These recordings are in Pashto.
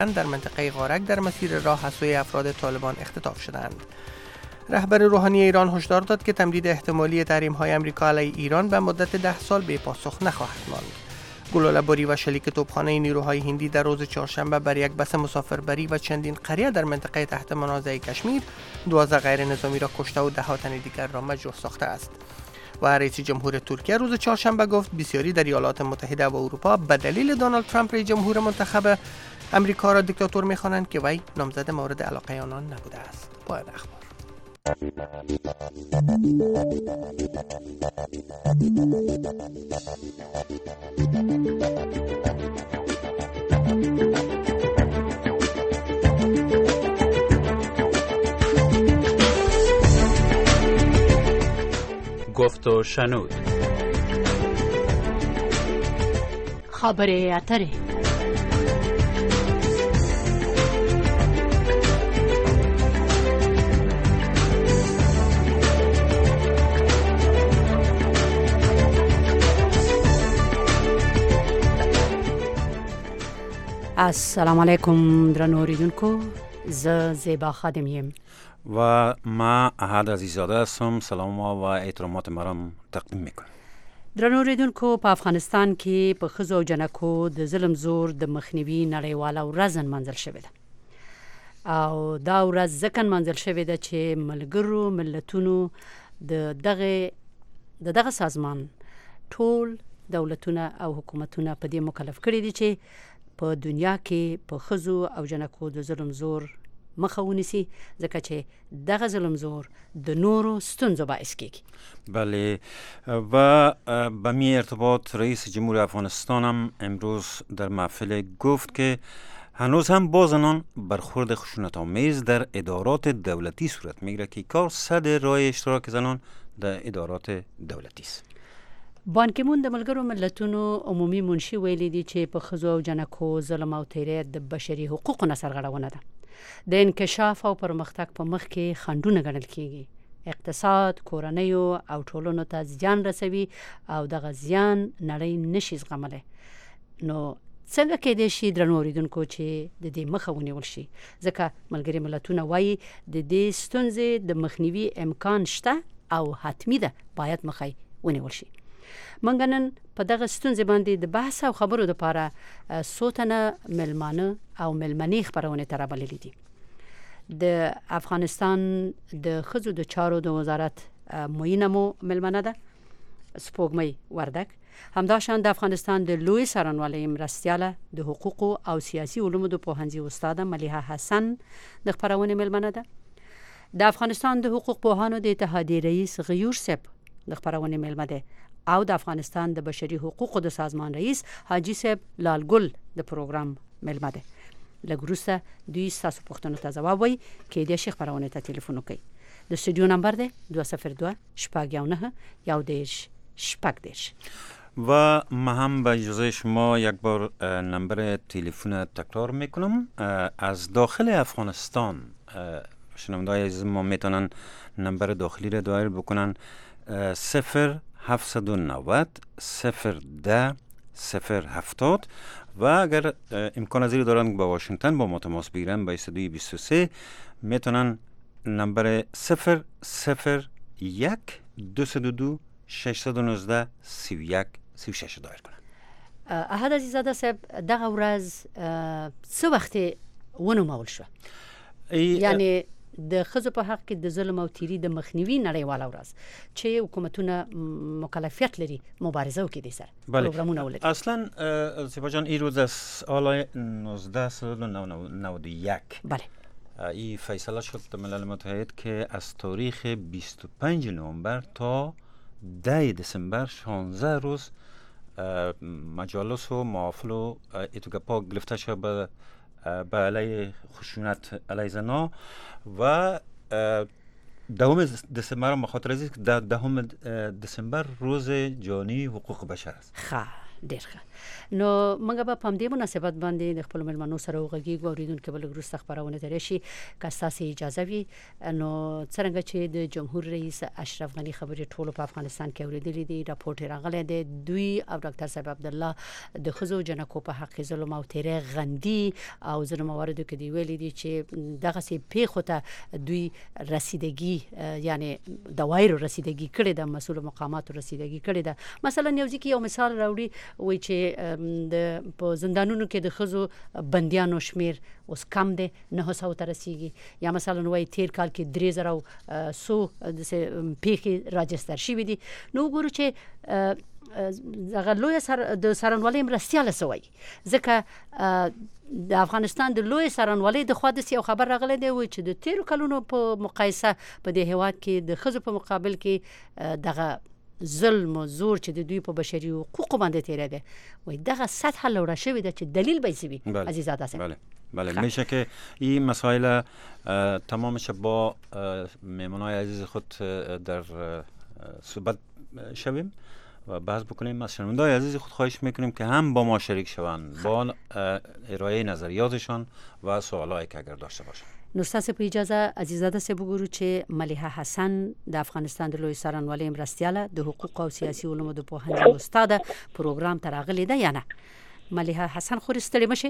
در منطقه غارک در مسیر راه از سوی افراد طالبان اختطاف شدند. رهبر روحانی ایران هشدار داد که تمدید احتمالی تحریم‌های آمریکا علیه ایران به مدت 10 سال بی پاسخ نخواهد ماند. گلوله‌باری و شلیک توپخانه نیروهای هندی در روز چهارشنبه بر یک بس مسافربری و چندین قریه در منطقه تحت منازعه کشمیر 12 غیر نظامی را کشته و 10 تن دیگر را مجروح ساخته است. و رئیس جمهور ترکیه روز چهارشنبه گفت بسیاری در ایالات متحده و اروپا به دلیل دونالد ترامپ رئیس جمهور منتخب آمریکا را دیکتاتور می‌خوانند که وی نامزد مورد علاقه آنان نبوده است. پایان اخبار. گفت و شنود. خبر اتره. السلام علیکم درنو اوریدونکو، زه زیبا خادم یم و ما احد عزیزاده هستم. سلام و احترامات مرام تقدیم میکنم. درنو اوریدونکو، په افغانستان کې په ښځو او جنکو د ظلم زور د مخنیوي نړیواله ورځ نمانځل شوې ده او دا ورځ ځکه نمانځل شوې ده چې ملګرو ملتونو د دغه سازمان ټول دولتونه او حکومتونه په دې مکلف کړي دي چې په دنیا کې په ښځو او جنکو د ظلم زور مخه ونیسي، ځکه چې دغه ظلم زور د نورو ستونزو باعث کیږي. بله، و به می ارتباط رئیس جمهور افغانستان هم امروز در محفل گفت که هنوز هم با زنان برخورد خشونت‌آمیز در ادارات دولتی صورت میگیره که کار صد راه اشتراک زنان در ادارات دولتی است. بان کی مون د ملګرو ملتونو عمومي منشي ویلي دي چې په ښځو او جنکو ظلم او تیری د بشري حقوقو سرغړونه ده. د انکشاف او پرمختګ په مخ کې خنډونه ګڼل کیږي. اقتصاد، کورنیو او ټولنو ته زیان رسوي او دغه زیان نړۍ نشي زغملی. نو څنګه کېدای شي درنو اوریدونکو چې د دې مخه ونیول شي؟ ځکه ملګري ملتونه وایي د دې ستونزې د مخنیوي امکان شته او حتمي ده باید مخه ونیول شي. منګ نن په دغه ستونزې باندې د بحث او خبرو لپاره څو تنه مېلمانه او مېلمنې خپرونې ته رابللي دي. د افغانستان د ښځو د چارو د وزارت معینه مو مېلمنه ده سپوږمۍ وردک، همداشان د افغانستان د لوی څارنوالۍ مرستیاله د حقوقو او سیاسي علومو د پوهنځي استاده ملیحه حسن د خپرونې مېلمنه ده. د افغانستان د حقوق پوهانو د اتحادیې رئیس غیور صاحب د خپرونې مېلمه ده او د افغانستان د بشري حقوقو د سازمان رئیس حاجی صاحب لالګل د پروګرام مېلمه ده. لږ وروسته دوی ستاسو پوښتنو ته ځواب وایي. کېدای شي خپرونې ته تلیفون وکړئ. د استودیو نمبر دی 202 شپږ 19 11 و ما هم به اجازه شما یک بار نمبر تلفن تکرار میکنم. از داخل افغانستان شنونده‌های عزیز ما میتونن نمبر داخلی را دایر بکنن 0790 010 070 و اگر امکان زیر دارن با واشنگتن با ما تماس بگیرن با 2223 میتونن نمبر 001 222 619 31 36 دایر کنن. احد عزیزاده صاحب، دغه ورځ څه وخت ونومول شو؟ یعنی د ښځو په حق کې د ظلم او تیری د مخنیوي نړیواله ورځ چې حکومتونه مکلفیت لري مبارزه وکړي سره پروګرامونه ولري. اصلا زیبا جان این روز از سال 1991 بله این فیصله شد در ملل متحد که از تاریخ 25 نوامبر تا 10 دسامبر 16 روز مجالس و محافل و اتوگپا گرفته شد به علیه خشونت علیه زنا و دهم دسامبر مخاطر است که دهم دسامبر روز جهانی حقوق بشر است. ډیر ښه. نو موږ به په دې مناسبت باندې د خپل ملمنو سره وغږیږو اوریدونکو بل ګروس خبرونه ترې شي که تاسو اجازه وي. نو څنګه چې د جمهور رئیس اشرف غنی خبرې ټولو په افغانستان کې اوریدلې دي، راپورټ راغلی دی دوی او ډاکټر صاحب عبد الله د خزو جنکو په حق ظلم او تیری غندي او ځینو مواردو کې دی ویلي دي چې دغه سي پیښو ته دوی رسیدګي یعنی د وایرو رسیدګي کړي د مسؤل مقاماتو رسیدګي کړي ده. مثلا یو ځکه یو مثال راوړي وای چې د په زندانونو کې د خزو بنديانو شمیر اوس کم دی 900 ته رسیږي، یا مثلا وای تیر کال کې 3100 د پیښې راجستر شوې دي. نو وګورو چې دغه لوی د سرنوالۍ مرستياله سوی ځکه د افغانستان د لوی سرنوالۍ د خوا د یو خبر راغلی دی و چې د تیرو کلونو په مقایسه په دې هیواد کې د خزو په مقابل کې دغه ظلم و زور چې د دوی په بشري حقوقو باندې تیره ده و دغه سطح لوړه شوې ده چې دلیل به سوي عزیزاده است. بله میشه که این مسائل تمامش با مهمانای عزیز خود در صحبت شویم و بحث بکنیم. از شنونده‌های عزیز خود خواهش میکنیم که هم با ما شریک شوند با ارائه نظریاتشان و سوالایی که اگر داشته باشند. نو ستاسو په اجازه عزیزاده سه وګورو چې ملیحه حسن د افغانستان د لوی سرنوالۍ مرستياله د حقوق او سیاسي علومو د پوهنځي استاد پروګرام ته راغلې ده یا نه. ملیحه حسن خو ستړي مشه.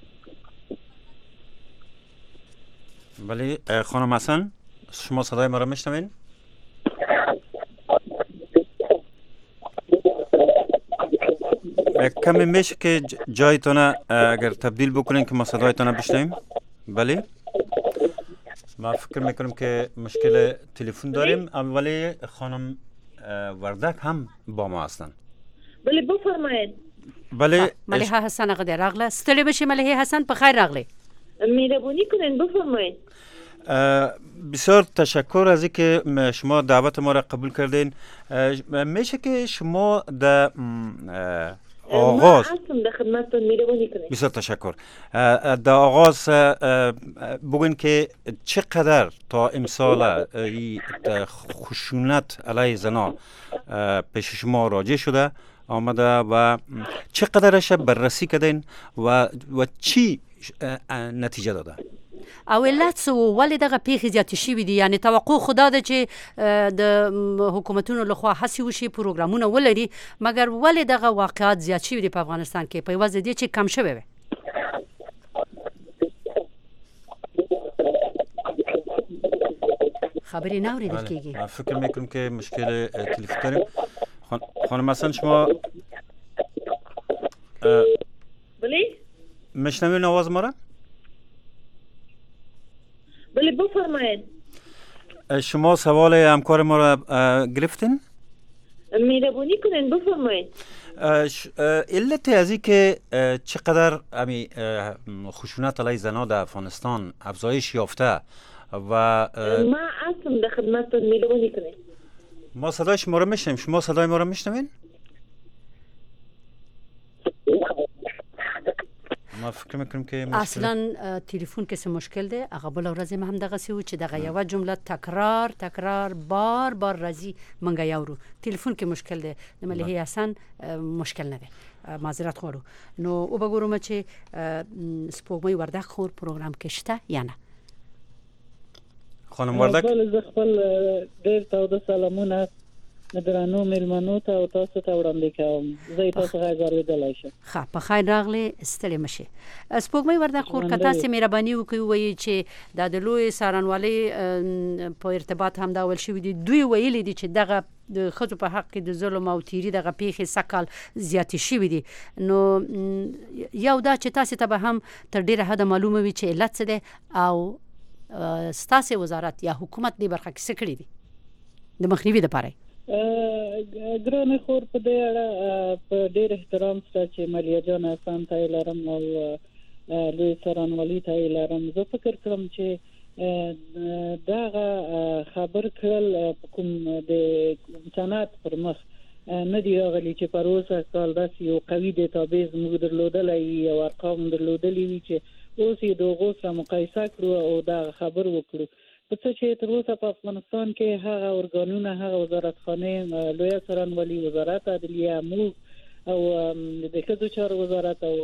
بله خانم حسن شما صدای ما را میشنوین؟ کمی میشه که جایتون اگر تبدیل بکنین که ما صدایتون بشنویم. بله ما فکر میکنم که مشکل تلفن داریم. ولی خانم وردک هم با ما هستن. بله بفرمایید. بله ملیحه حسن غده راغله. ستړي بشي ملیحه حسن په خیر راغله. مهربانی کنین بفرمایید. بسیار تشکر از اینکه شما دعوت ما را قبول کردین. میشه که شما در آغاز بسیار تشکر در آغاز بگوین که چقدر تا امسال خشونت علیه زنا پیش شما راجع شده آمده و چقدرش بررسی کردین و چی نتیجه داده؟ او علت سو ولې دغه پیښې زیاتې شوې دي؟ یعنی توقع خدا ده چې د حکومتونو لخوا هڅې وشي پروګرامونه ولري، مګر ولې دغه واقعات زیات شوي دي په افغانستان کې په عوض دې چې کم شوی وي؟ خبرې نه اورېدل کېږي. فکر میکنم که مشکل تلفن داریم. خانم حسن شما بله میشنوین آواز ما را؟ بله بفرمایید. شما سوال همکار ما را گرفتین؟ مهربانی کنین بفرمایید. علت از این که چقدر خشونت علیه زنان در افغانستان افزایش یافته و ما هستم در خدمتتون، مهربانی کنین. ما صدای شما را میشنویم. شما صدای ما را میشنوین؟ ما فکر میکنم که اصلا تلفن کې څه مشکل دی. هغه بل ورځ هم دغه سی و چې دغه یو جمله تکرار بار راځي منګه یاورو. تلفن کې مشکل دی. د ملیحه حسن مشکل نه دی. معذرت غواړو. نو وګورم چې سپوږمۍ وردک خور پروګرام کې شته یا نه. خانم وردک بل خپل ډیر تاوده سلامونه درنو ملمنو ته او تاسو ته وړاندې کوم. زه تاسو غواړم شم. ښه په خیر راغلی. ستړي مشه. سپوږمۍ وردک خور کته سي مهرباني وکوي وایي چې د لوی سارنوالۍ په ارتباط هم دا ول شوې دي. دوی ویلي دي چې دغه د خزو په حق کې د ظلم او تیری دغه پیښې سکهال زیاتې شوې دي. نو یو دا چې تاسو ته به هم تر ډیره حد معلومه وي چې علت څه دی او ستاسو وزارت یا حکومت دې برخه کې څه کړی دي د مخنیوي لپاره. ګرانه خور په دې اړه په ډېر احترام سره چې ملیه جان حسن ته لرم او لوی سرنوالي ته لرم. زه فکر کوم چې دغه خبر کړل کوم د امکانات پر مخ نه دی راغلی چې پر اوسه کال داسې یو قوي ډیټابیس موږ درلودلی او ارقام درلودلی وي چې اوس یې د هغو سره مقایسه کړو او دا خبر وکړو. څه چې تر اوسه په افغانستان کې هغه ارګانونه، هغه وزارتخانه، لوی سرنوالي، وزارت عدلیه، موږ او د ښځو چارو وزارت او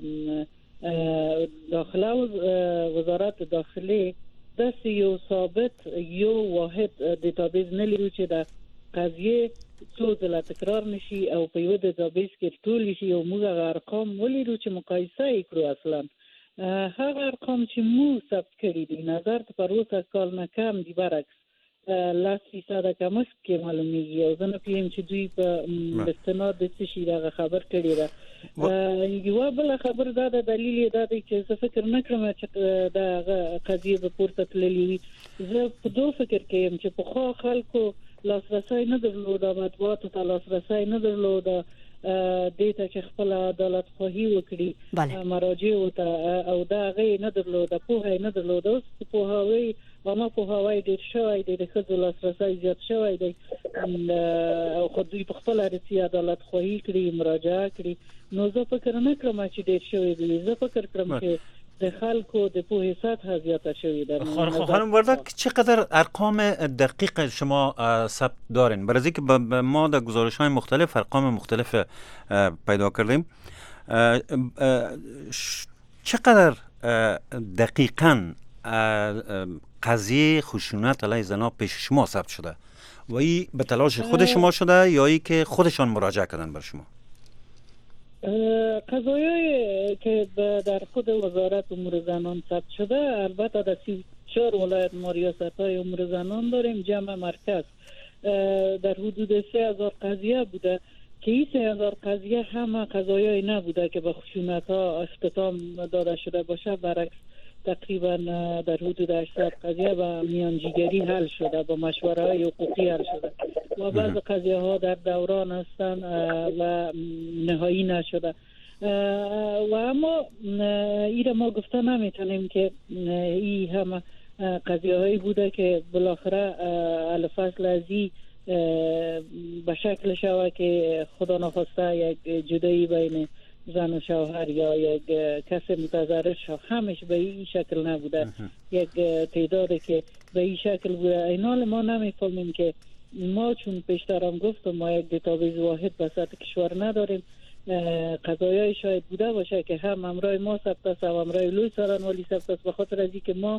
داخله وزارت داخلي د یو ثابت یو واحد دیتابیس نه لري چې د قضیه څو ځله تکرار نشي او په یو دیتابیس کې ټول شي او موږ ارقام ولرو چې مقایسه کړو. اصلا هغه ارقام چې موږ ثبت کړی دي نظر ته پر اوسه کال نه کم دي، برعکس 10% کمښت کې معلومیږي او زه نه پوهیم چې دوی په استناد د څه شي دغه خبر کړی ده. یو بل خبر دا د دلیل دا دی چې زه فکر نه کوم چې دا قضیه به پورته تللی وي. زه په دوه فکر کې یم چې په خو خلکو لاسرسي نه درلوده، مطبوعاتو ته لاسرسي نه درلوده، دیتا چې خپل عدالت خواهی وکړي مراجع ته او دا غي نه درلوده، په نه درلوده. اوس په هوای ما په هوای ډیر شوی دی، د خځو لاسرسي زیات شوی دی او خو دوی په خپل رسي عدالت خواهی کړي، مراجعه کړي. نو زه فکر نه کوم چې ډیر شوی دی، زه فکر کوم چې د خلکو د پوهې سطح زیاته شوی ده. خانم وردک چقدر ارقام دقیق شما ثبت دارین؟ برای اینکه ما در گزارش‌های مختلف ارقام مختلف پیدا کردیم، چقدر دقیقاً قضیه خشونت علیه زنان پیش شما ثبت شده و این به تلاش خود شما شده یا ای که خودشان مراجعه کردن بر شما؟ قضایایی که در خود وزارت امور زنان ثبت شده، البته در 34 ولایت ما ریاست‌های امور زنان داریم، جمع مرکز در حدود 3000 قضیه بوده که این 3000 قضیه همه قضایایی نبوده که به خشونت‌ها اختتام داده شده باشه. برعکس تقریبا در حدود 800 قضیه با میانجیگری حل شده، با مشوره‌های حقوقی حل شده و بعض قضیه ها در دوران هستند و نهایی نشده. و اما این ما گفته نمیتونیم که این همه قضیه هایی بوده که بالاخره الفصل ازی به شکل شوه که خدا نخواسته یک جدایی بین زن و شوهر یا یک کس متضرر شد، همش به این شکل نبوده، یک تعدادی که به این شکل بوده. اینال ما نمیفهمیم که ما چون پیشترم گفتم ما یک دیتابیس واحد به سطح کشور نداریم. قضایای شاید بوده باشه که هم امرای ما ثبت است و امرای لوی سارنوالی ثبت است، به خاطر از اینکه ما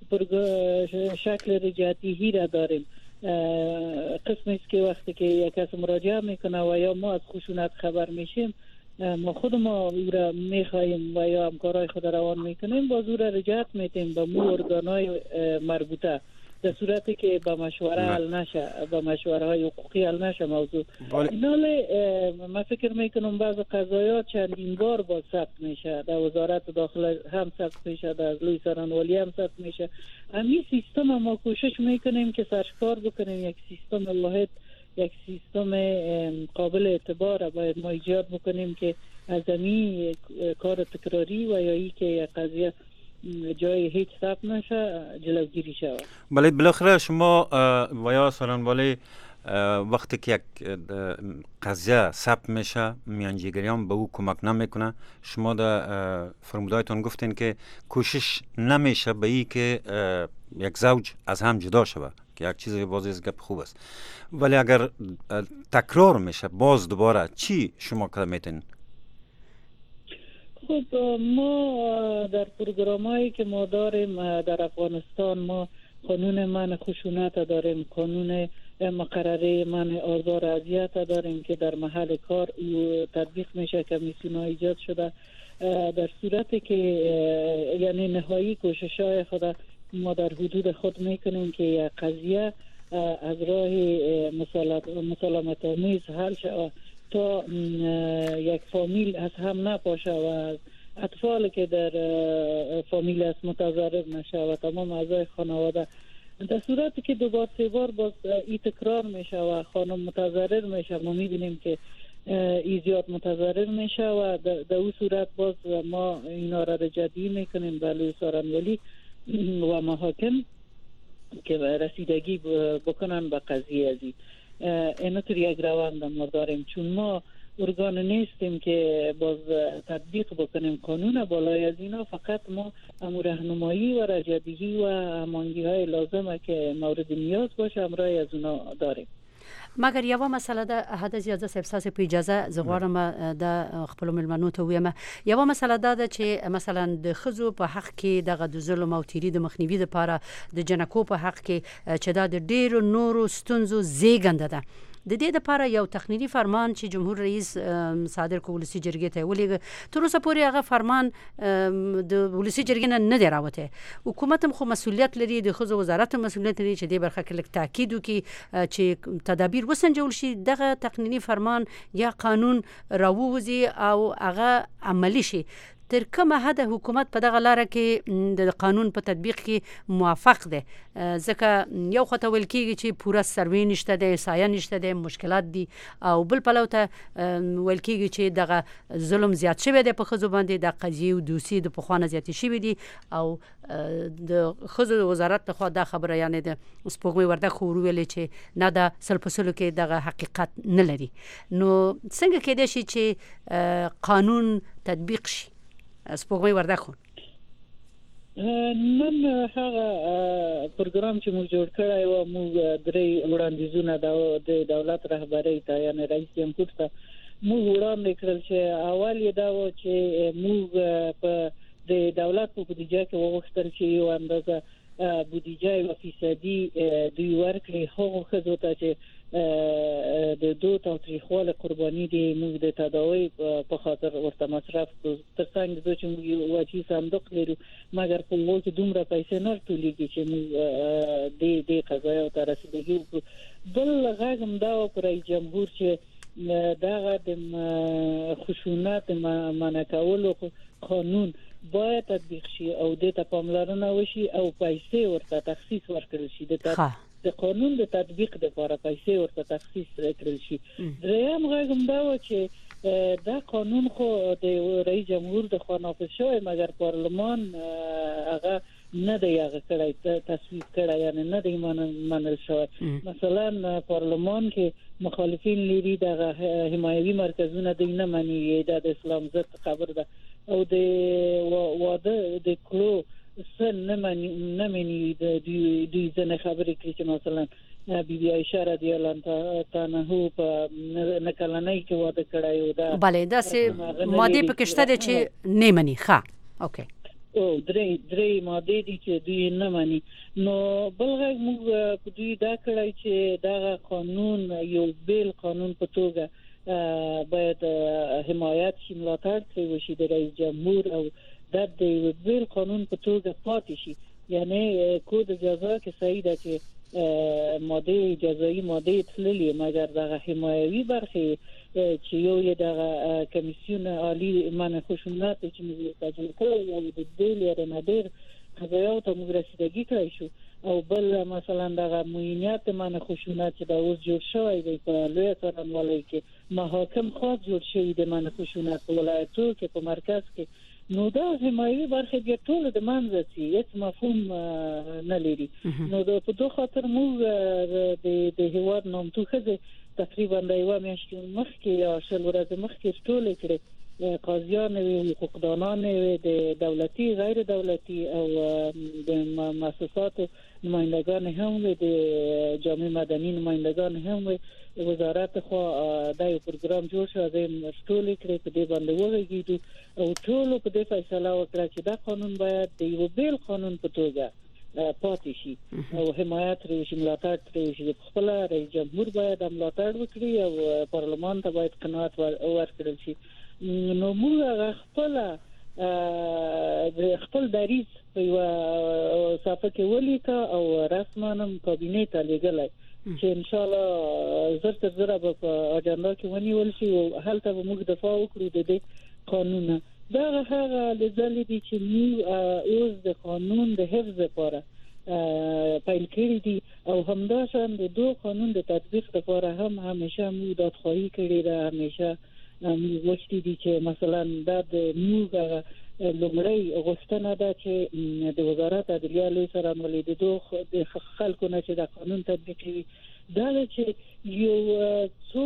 شکل رجعتی را داریم. قسمی است که وقتی که یک کس مراجعه میکنه و یا ما از خشونت خبر میشیم، ما خود ما او را میخواییم و یا همکارای خود روان میکنیم، باز او را رجعت میتیم به مو ارگانهای مربوطه، در صورتی که با مشوره حل نشه، با مشوره های حقوقی حل نشه موضوع. ایناله من فکر میکنم بعض قضایات چندین بار باز ثبت میشه، در وزارت داخله هم ثبت میشه، در لوی سارنوالی هم ثبت میشه. همین سیستم ما کوشش میکنیم که سرشکار بکنیم، یک سیستم واحد، یک سیستم قابل اعتبار باید ما ایجاد بکنیم که از این کار تکراری و یا ای که یک قضیه جای هیچ ثبت نشه جلوگیری شود. بله بالاخره شما و یا سارنوالی وقتی که یک قضیه ثبت میشه میانجیگریان به او کمک نمیکنه، شما در فرمودایتون گفتین که کوشش نمیشه به ای که یک زوج از هم جدا شود که یک چیز بازی از گپ خوب است، ولی اگر تکرار میشه باز دوباره چی شما کار میتین؟ خب ما در پروگرامایی که ما داریم در افغانستان ما قانون منع خشونت داریم، قانون مقرره منع آزار و اذیت داریم که در محل کار تطبیق میشه، کمیسیون ها ایجاد شده. در صورتی که یعنی نهایی کوشش‌های خود ما در حدود خود میکنیم که یک قضیه از راه مسالمت آمیز حل شود تا یک فامیل از هم نپاشه و اطفال که در فامیل از متضرر نشه و تمام اعضای خانواده. در صورتی که دوبار سه بار باز این تکرار میشه و خانم متضرر میشه، ما میبینیم که ای زیاد متضرر میشه و در اون صورت باز ما اینا را رجعتی میکنیم به لوی سارنوالی و محاکم که رسیدگی بکنن به قضیه ازی. اینا طور یک روند ما داریم، چون ما ارگان نیستیم که باز تطبیق بکنیم قانون بالای از اینا، فقط ما امور راهنمایی و رجعتی و هماهنگی های لازمه که مورد نیاز باشه امرای از اونا داریم. مګر یو مسله ده حد زیاده سبساسه په اجازه زغوارم د خپل ملمنو ته ویم یو مسله ده چې مثلا د خزو په حق کې د ظلم او تیری د مخنیوي لپاره د جنکو په حق کې چې دا د ډیرو نورو ستونزو زیږنده ده د دې لپاره یو تخنیکی فرمان چې جمهور رئیس صادر کول ولسی جرګې ته ولېږه تر اوسه پورې هغه فرمان د ولسی جرګې نه دی راوته حکومت هم خو مسؤلیت لري د خزو وزارت مسؤلیت لري چې د برخه کې تاکید وکړي چې تدابیر وسنجول شي دغه تخنیکی فرمان یا قانون راووزي او هغه عملی شي تر کومه حد حکومت په دغه لار کې د قانون په تطبیق کې موافق ده ځکه یو خطه ویل کېږي چې پوره سروې نشته ده سایه نشته ده مشکلات دي او بل پلو ته ویل کېږي چې دغه ظلم زیات شوی دی په خزو باندې د قضیې او دوسي د پخوانه زیات شوی دي او د خزو وزارت ته خو دا خبره یعنی د سپوږمۍ ورده خو ویل چې نه د سلپسلو کې دغه حقیقت نه لري نو څنګه کېدای شي چې قانون تطبیق شي سپوږمۍ ورده خو نن هغه پروګرام چې موږ جوړ کړی و موږ درې وړاندیزونه د دولت رهبری ته یعنی رئیس جمهور ته موږ وړاندې کړل چې اول یې دا و چې موږ په د دولت په بودیجه کې وغوښتل چې یو اندازه بودیجه یو فیصدي دوی ورکړي هغو ښځو ته چې د دوه تاریخواله قرباني دي موږ د تداوی په خاطر ورته مصرف ترڅنګ د چې موږ واجی صندوق لرو مګر په موږ دومره پیسې نه ټولېږي چې موږ د قضایا ته رسیدګي بل غږم دا پر رئیس جمهور چې دغه د خشونت منع کولو قانون باید تطبیق شي او د ته پاملرنه وشي او پیسې ورته تخصیص ورکړل شي د قانون د تطبیق لپاره پیسې ورته تخصیص کړل شي دریم غږم دا و چې دا قانون خو د رئیس جمهور د خوا نافذ شوی مګر پارلمان هغه نه دی هغه کړی تصویب کړی یعنی نه دی منل شوی مثلا پارلمان کې مخالفین لري د حمایوي مرکزونه د نه مني د اسلام ضد خبر ده او د واده د کلو سن نه مني د دوی ځنه خبرې کوي چې مثلا بیبي عائشه رضی الله عنها په نکلنۍ کې واده کړی او دا bale دا سه ماده په کشته دي چې نه مني ښه اوکي او درې ماده دي چې دوی نه مني نو بلغه موږ په دوی دا کړی چې دا قانون یو بیل قانون په توګه باید حمایت شي ملاتړ کوي وشي د رئیس جمهور او د بیل قانون په توګه پاتې شي یعنی کود جزا کې صحیح ده چې ماده جزایی ماده تللی مګر د حمایوي برخه چې یو یې د کمیسیون عالی منع خشونت چې موږ تاجل کړو او د دې لري نادر قضایا ته موږ رسیدګي کړی شو او بل مثلا د موینیت منع خشونت چې د اوس جوړ شوی دی په لوی څرنوالۍ کې محاکم خاص جوړ شوی د منع خشونت په ولایتو کې په مرکز کې نو دا حمایوي برخه بیا ټول د منځ چې هیڅ مفهوم نه لري نو په دوه خاطر موږ د هیواد نومتو خځه تقریبا د یو میاشتې مخکې یا شل ورځې مخکې ټول کړي قاضیان وي حقوقدانان وي د دولتي غیر دولتي او د مؤسسات نمائندگان هم وي د جامعه مدني نمائندگان هم وي وزارت خو دا یو پروګرام جوړ شو د ټول کړي په دې باندې وغږیدو او ټول په دې فیصله وکړه چې دا قانون باید د یو بیل قانون په توګه پاتې شي او حمایت لري چې ملاتړ لري چې خپل رئیس جمهور باید ملاتړ وکړي او پارلمان ته باید قناعت ورکړل شي نو موږ خپل دریض په یو صفحه کې ولیکه او رسماً کابینې ته لېږلی چې ان شاء الله زر تر زر په اجنډا کې ونیول شي او هلته به موږ دفاع وکړو د دې قانون دا هغه لزلې دي چې موږ اوس د قانون د حفظ لپاره پیل کړی دي او همداشان د دوه قانون د تطبیق لپاره هم همیشه موږ دادخواهی کړې ده همیشه وشتي دي چې مثلا د موږ لومړی غوښتنه ده چې د وزارت عدلیه لوی سرمنلي د دوه خلکو نه چې د قانون تطبیق وي دا چې یو څو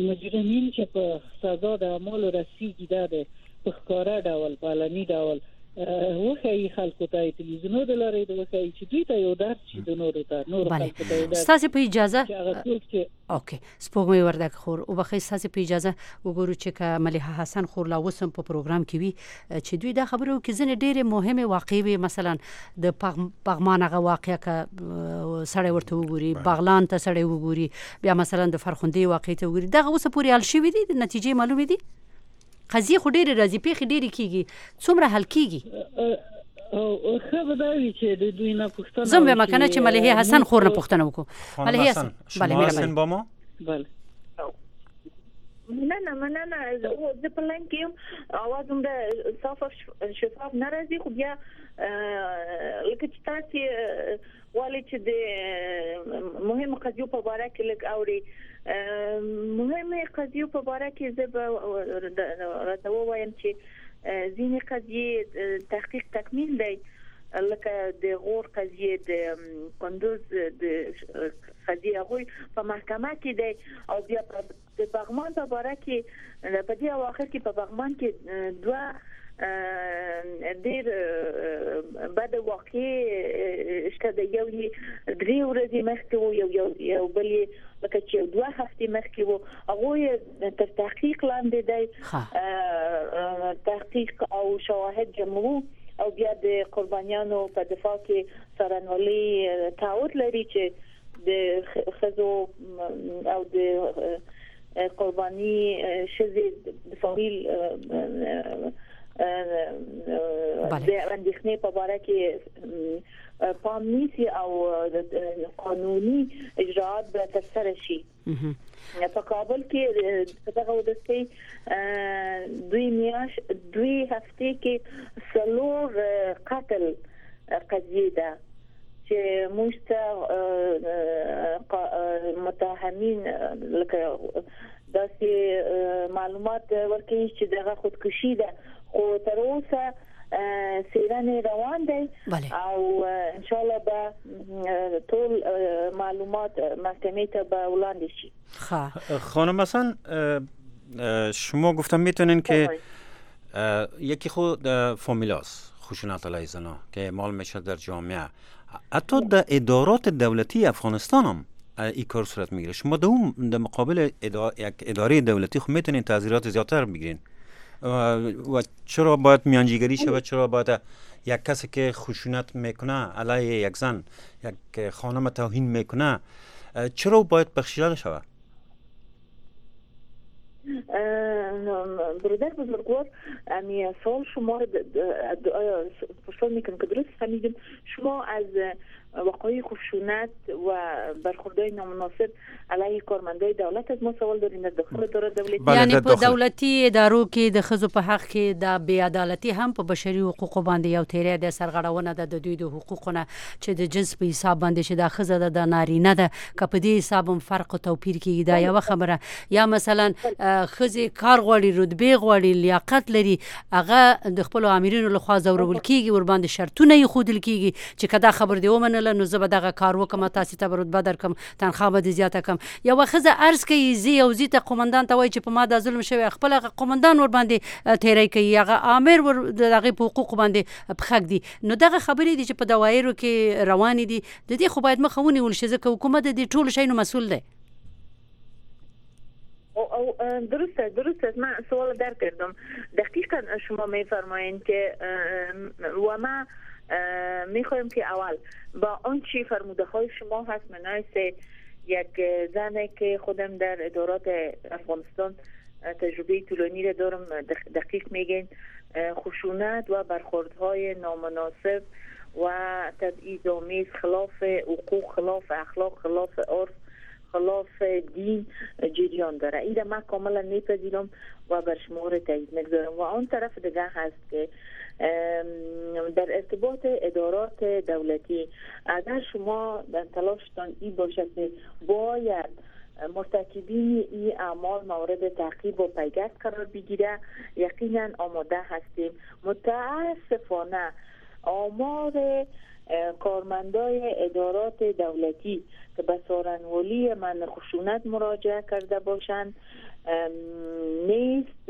مجرمین چې په سزا د اعمال رسیدي ده په ښکارا ډول په علني ډول وخی خلکو ته تلویزیونو د لارې د وخی چې دوی ته یو درس چې د نورو ته نور خلکو ته درس ستاسو په اجازه چې اوکې سپوږمۍ وردک خور او بخې ستاسو په اجازه وګورو چې مليحه حسن خور لا وسم په پروګرام کې وی چې دوی دا خبرو کې ځنه ډېره مهمه واقعي مثلا د پغمان هغه واقعیا ک سړی ورته وګوري بغلان ته سړی وګوري بیا مثلا د فرخندې واقعي ته وګوري دغه اوس پورې حل شوی دي نتیجې معلومه دي قضیه خو ډېرې راځي پیښې ډېرې کیږي څومره حل کیږي او خبرداري چې د دوی نه پوښتنه زم به مکنه چې مليحه حسن خور نه پوښتنه وکړو مليحه حسن بله مهرباني با ما بله نه او د پلان کې اوازم د صاف شفاف ناراضي خو بیا لکه چې تاسو والي چې د مهم قضیو په اړه کې لګ اوري مهمه قضیه په اړه کې زه راته وایم چې ځینې قضیې تحقیق تکمیل دی لکه د غور قضیه د کندوز د قضیه غوي په محکمه کې دی او بیا د بغمان په اړه کې په دې واقع کې په بغمان کې دوه ډېر بعد واقع شته د یو درې ورځې مخکې وو یو بل لکه چې دوه هفتې مخکې وو هغه تر تحقیق لاندې دی تحقیق او شواهد جمعو او بیا د قربانیانو په دفاع کې څارنوالي تعهد لري چې د خزو او د قرباني شذې د فامیل د اندېښنې په اړه کې پامنيسي او قانوني اجراءات به ترسره شي په کابل کې دغه ودستي دوی هفته کې سلور قتل قضیه ده چې متهمین لکه داسې معلومات ورکړي چې دغه خودکشي ده خو تر اوسه سیرانه روان دی او ان شاء الله به ټول معلومات محکمه ته به وړاندې شي. خانم حسن شما گفتم میتونین که یکی خود فامیلاس خشونت علیه زنان که اعمال میشه در جامعه حتی در ادارات دولتی افغانستان هم این کار صورت میگیره. شما در مقابل یک اداره دولتی خود میتونین تعزیرات زیادتر بگیرین و چرا باید میانجیگری شود؟ چرا باید یک کسی که خشونت میکنه علیه یک زن یک خانم توهین میکنه چرا باید بخشیده شود؟ برادر بزرگوار امی سوال شما پرسان میکنم که درست فهمیدم شما از وقایع خشونت و برخوردهای نامناسب علیه کارمندای دولت از ما سوال دارین از داخل اداره دولتی؟ یعنی په دولتي ادارو کې د ښځو په حق کې د بې عدالتي هم په بشري حقوقو باندې یو تیری د سرغړونه ده د دوی د حقوقونه چې د جنس په حساب باندې چې د ښځه د نارینه ده که په دې حساب هم فرق او توپیر کېږي دا یوه خبره. یا مثلا ښځې کار غواړي رتبې غواړي لیاقت لري هغه د خپلو امرینو لخوا ځورول کېږي ورباندې شرطونه یې ښودل کېږي چې که دا خبر دې ومنله نو زه به دغه کار وکړم تاسې ته به رتبه درکړم تنخوا به دې زیاته کړم. یوه ښځه عرض کوي ځي او ځي ته قومندان ته وایي چې په ما دا ظلم شوی خپل هغه قومندان ورباندې تیری کوي هغه امر د هغې په حقوقو باندې پښه ږدي. نو دغه خبرې دي چې په دوايرو کې روانې دي د دې خو باید مخه ونیول شي ځکه حکومت د دې ټولو شیانو مسؤل دی. او درسته من سوال در کردم دقیقا شما میفرمایید که و ما میخوایم که اول با آن چی فرموده های شما هست منایسه یک زنه که خودم در ادارات افغانستان تجربه طولانی را دارم دقیق میگین خشونت و برخوردهای نامناسب و تبعیض‌آمیز خلاف حقوق خلاف اخلاق خلاف عرف خلاف دین جریان داره. این ما کاملا میپذیرم و بر شمار تایید میگذارم. و آن طرف دیگه هست که در ارتباط ادارات دولتی اگر شما در تلاشتان این باشد که باید مرتکبین این اعمال مورد تعقیب و پیگرد قرار بگیره یقینا آماده هستیم. متاسفانه آمار کارمندای ادارات دولتی که به سارنوالی من خشونت مراجعه کرده باشند نیست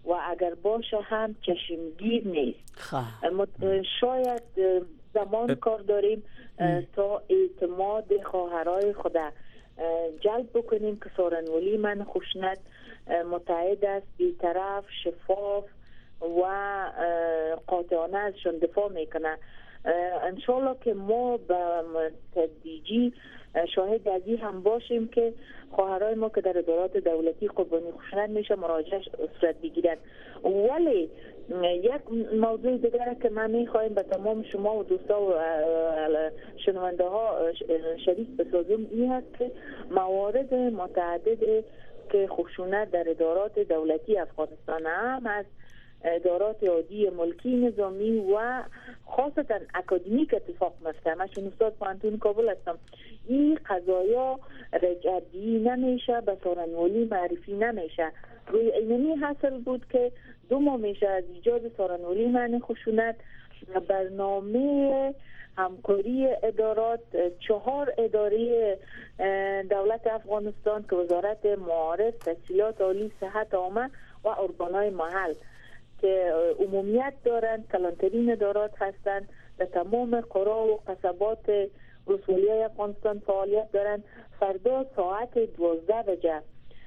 و اگر باشه هم چشمگیر نیست. شاید زمان کار داریم تا اعتماد خواهرای خود جلب بکنیم که سارنولی من خشونت متعهد است، بی‌طرف، شفاف و قاطعانه ازشون دفاع میکنه. انشالله که ما به تدریجی شاهد از این هم باشیم که خواهرای ما که در ادارات دولتی قربانی خشونت میشه مراجعه صورت بگیرن. ولی یک موضوع دیگر که من میخوایم به تمام شما و دوستا و شنونده ها شریک بسازم این هست که موارد متعدد که خشونت در ادارات دولتی افغانستان هم از ادارات عادی ملکی نظامی و خاصتا اکادمیک اتفاق میفته. من چون استاد پانتون کابل هستم، این قضایا رجعی نمیشه، به سارنولی معرفی نمیشه. روی اینمی حاصل بود که 2 ماه میشه از ایجاد سارنولی معنی خشونت برنامه همکاری ادارات 4 اداره دولت افغانستان که وزارت معارف، تحصیلات عالی، صحت عامه و ارگانهای محل که عمومیت دارند، کلانترین ادارات هستند، در تمام قرا و قصبات ولسوالی‌های افغانستان فعالیت دارند. فردا ساعت 12 بجه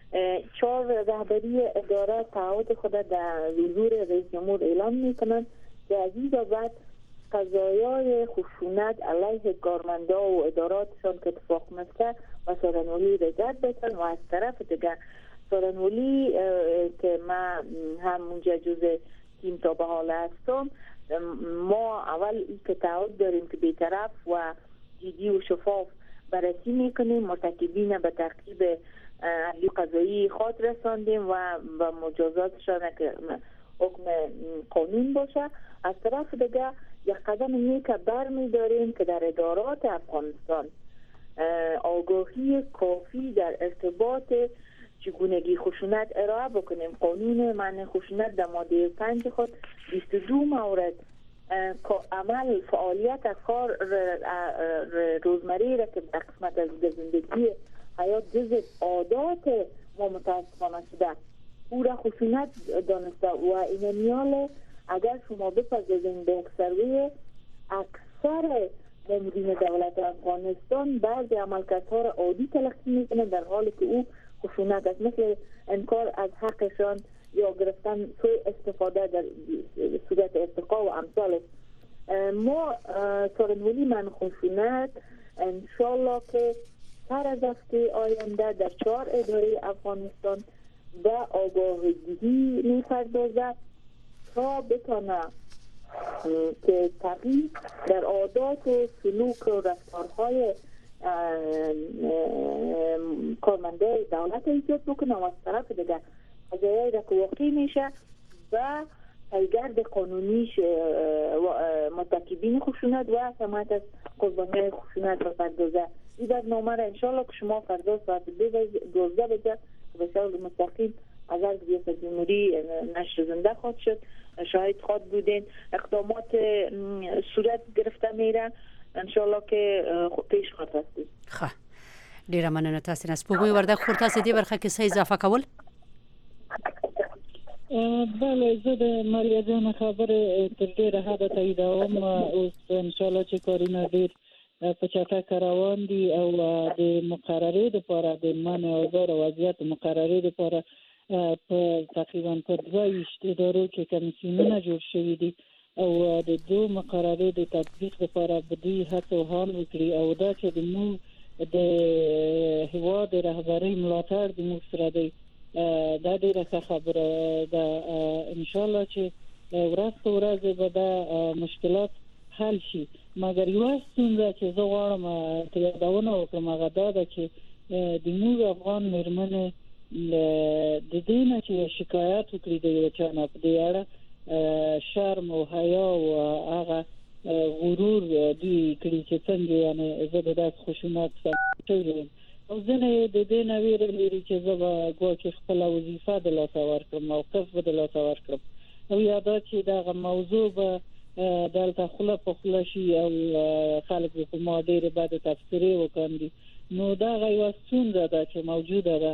4 رهبری اداره تعهد خود در حضور رئیس جمهور اعلام میکنند که از این بعد قضایای خشونت علیه کارمندا و اداراتشان که اتفاق میفته و سارنولی رد بتن و از طرف دیگر سارنولی که من همونجا جزء تیم تا به حال هستم، ما اول این که تعهد داریم که بی‌طرف و جدی و شفاف بررسی میکنیم، مرتکبین به تعقیب عدلی قضایی خود رساندیم و به مجازاتشان که حکم قانون باشه. از طرف دیگه یک قدم نیک برمی داریم که در ادارات افغانستان آگاهی کافی در ارتباط چگونگی خشونت ارائه بکنیم. قانون منع خشونت در ماده 5 خود 22 مورد عمل فعالیت از کار روزمره را که در قسمت از زندگی حیات جزء عادات ما متاسفانه شده او را خشونت دانسته و این میاله. اگر شما بپذیرید به اکثریت اکثر مامورین دولت افغانستان بعضی عملکردها را عادی تلقی میکنند در حالی که او خشونت است، مثل انکار از حقشان یا گرفتن سوء استفاده در صورت ارتقا و امثال. ما سارنولی من خشونت انشالله که سر از هفته آینده در 4 اداره افغانستان به آگاهی می‌پردازد تا بتونه که تغییر در عادات و سلوک و رفتارهای کارمنده دولت ایجاد بکنه و از طرف دیگر قضایایی را که واقع میشه و پیگرد قانونیش مرتکبین خشونت و حمایت از قربانیان خشونت را پردازه. این برنامه را انشالله که شما فردا ساعت 12 بجه به شکل مستقیم از ریاست جمهوری نشر زنده خواهد شد، شاهد خواهد بودین. اقدامات صورت گرفته میره انشالله که پیش خواهد رسید. خب ډیره مننه تاسو نه سپوږمۍ ورده خور تاسو دې برخه کې څه اضافه کول؟ بله زه د ماریا جان خبره تر ډیره حده تاییدوم. اوس انشالله چې کارونه ډیر په چټکه روان دي او د مقررې لپاره د منع اوزار وضعیت مقررې لپاره په تقریبا په 22 ادارو کې کمیسیونونه جوړ شوي دي او د 2 مقررې د تطبیق لپاره به دوی هڅه او هان وکړي او دا چې د موږ د هیواد رهبرۍ ملاتړ د موږ سره دی دا ډیره ښه خبره ده. انشالله چې ورځ په ورځ به دا مشکلات حل شي. مګر یو څنګه چې زه غواړم ته یادونه وکړم هغه دا ده چې د موږ افغان مېرمنې د دې نه چې شکایت وکړي د یو چا نه په دې اړه شرم او حیا او هغه غرور دوی کړي چې څنګه یعنی زه د داس خشونت سره او ځنه د دې نه ویرې چې زه به ګواکې خپل وظیفه د لاسه ورکړم، موقف به د لاسه ورکړم او یاده چې دا موضوع به دلته خله په خله شي او خلک په ما ډېر بعد تفسیرې وکړي. نو دا غوښتنه ده چې موجوده ده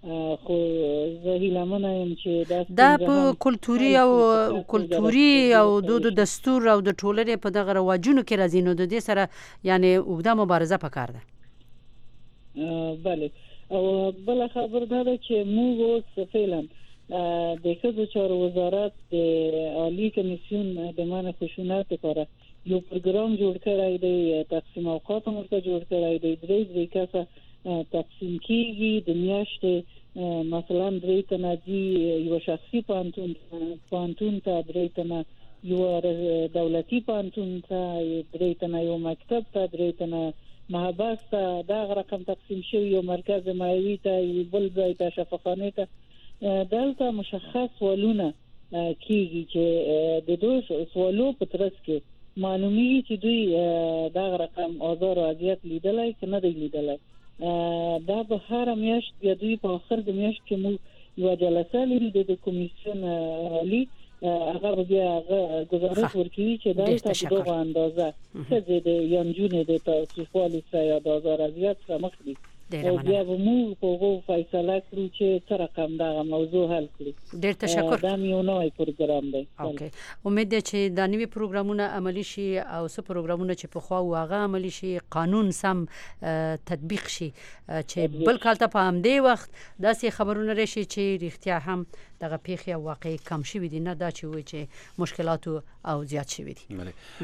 خو زه هیلمنه یم چې دا په کلتوري او دود دستور او د ټولنې په دغه رواجونو کې راځي، نو د دې سره یعنی اوږده مبارزه پکار ده. بله، او بل خبر ده چې موږ اوس فعلا د ښځو چارو وزارت د عالی کمیسیون د منع خشونت لپاره یو پروګرام جوړ کړی دی، تقسیم اوقات هم ورته جوړ کړی دی. درې کسه تقسیم کیږي د میاشتې، مثلا 3 تنه دي یو شخصي پانتون ته، 3 تنه یو دولتي پانتون ته، 3 تنه یو مکتب ته، 3 تنه محبس ته. دا رقم تقسیم شوی یو مرکز مایوي ته، یو بل ځای ته شفاخانه ته. دلته مشخص سوالونه کیږي چې د دوی سوالو په ترڅ کې معلومیږي چې دوی دا رقم آزار او اذیت لیدلای که نه دی لیدلای. دا به هر میاشت یا دوی په آخر د میاشت کې موږ یو جلسه لرو د کمیسیون عالی، هغه بیا گزارش ورکوي چې دا په دغه اندازه څه د یانجونې د تاسیسوالي سره یا د آزار اذیت سره مخ دي، او بیا به موږ په هغه فیصله کړو چې څه رقم دا موضوع حل کړي. ډېر تشکر. دا یو نوی پروګرام دی. امید ده چې دا نوی پروګرامونه عملی شي او څه پروګرامونه چې په خوا واغه عملی شي، قانون سم تطبیق شي، چې بل کال ته په همدې وخت داسې خبرونه راشي چې رښتیا هم دغه پیښې او واقعي کم شوي دي، نه دا چې وایي چې مشکلات او زیات شوي دي.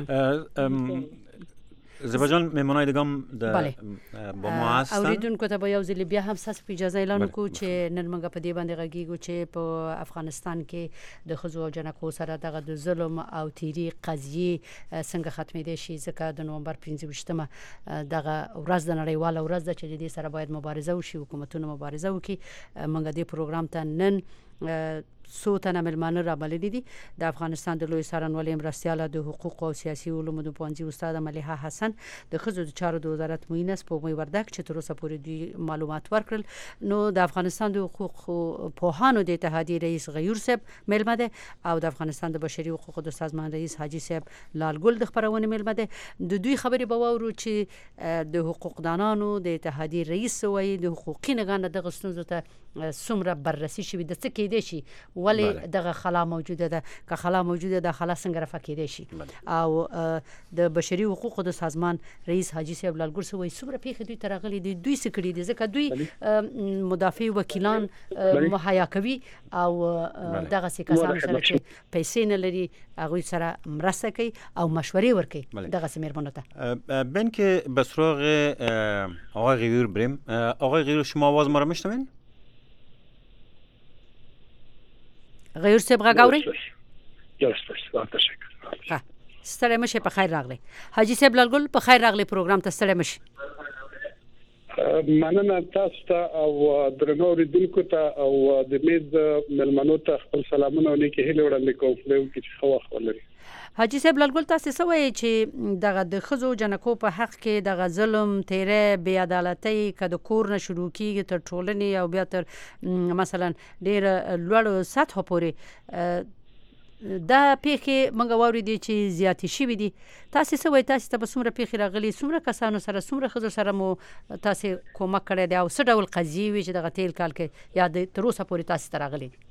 زبجان میمونای دگم با ما هستن. اوریدونکو ته به یو ځل بیا هم تاسو په اجازه اعلان وکړو چې نن موږ په دې باندې غږیږو چې په افغانستان کې د ښځو او جنکو سره دغه د ظلم او تیری قضیې څنګه ختمېدای شي، ځکه د نومبر 15مه دغه ورځ د نړیواله ورځ ده چې د دې سره باید مبارزه وشي، حکومتونه مبارزه وکړي. موږ دې پروګرام ته نن څو تنه مېلمانه رابللي دي. د افغانستان د لوی څارنوالۍ مرستیاله د حقوق او سیاسي علومو د پوهنځي استاد ملیحه حسن، د ښځو د چارو د وزارت معین سپوږمۍ وردګ چې تر اوسه پورې دوی معلومات ورکړل. نو د افغانستان د حقوق پوهانو د اتحادیې رئیس غیور صاحب مېلمه ده، او د افغانستان د بشري حقوقو د سازمان رئیس حاجی صاحب لالګل د خبرونه مېلمه ده. د دوی خبرې به واورو چې د حقوقدانانو د اتحادیې رئیس وایي د حقوقي نګان دغه ستونزو ته څومره بررسي شوي د څه کېدای شي، ولی دغه خلا موجوده ده، که خلا موجوده ده خلا څنګه رفع کېدای شي. او د بشري حقوقو د سازمان رئیس حاجی صاحب لالګور سره وایي څومره پیښې دوی ته راغلي دي، دوی څه کړي دي، ځکه دوی مدافع وکیلان مهیا کوي او دغه څه کسان سره چې پیسې نه لري هغوی سره مرسته کوي او مشورې ورکوي دغه څه مېرمنو ته. بین که به سراغ آقای غیور بریم. آقای غیور، شما آواز ما را میشنوین؟ غیور صاحب غږ اورئ؟ تشکر. ستړی مشه، په خیر راغلی. حاجی صاحب لالګل، په خیر راغلی پروګرام ته، ستړی مشه. مننه تاسو ته او درنو اوریدونکو ته او د میز مېلمنو ته خپل سلامونه او نیکې هیلې وړاندې کوم چې ښه وخت ولري. حاجی صاحب لالګل، تاسو څه وایي چې دغه د ښځو جنکو په حق کې دغه ظلم، تیری، بې عدالتۍ که د کور نه شروع کیږي تر ټولنې او بیا تر مثلا ډېر لوړو سطحو پورې دا پیښې موږ واورېدې چې زیاتې شوي دي، تاسو څه وایي؟ تاسو ته به څومره پیښې راغلي، څومره کسانو سره، څومره ښځو سره مو تاسو کومک کړی دی، او څه ډول قضیې وي چې دغه تېر کال کې یا تر اوسه پورې تاسو ته راغلي دي؟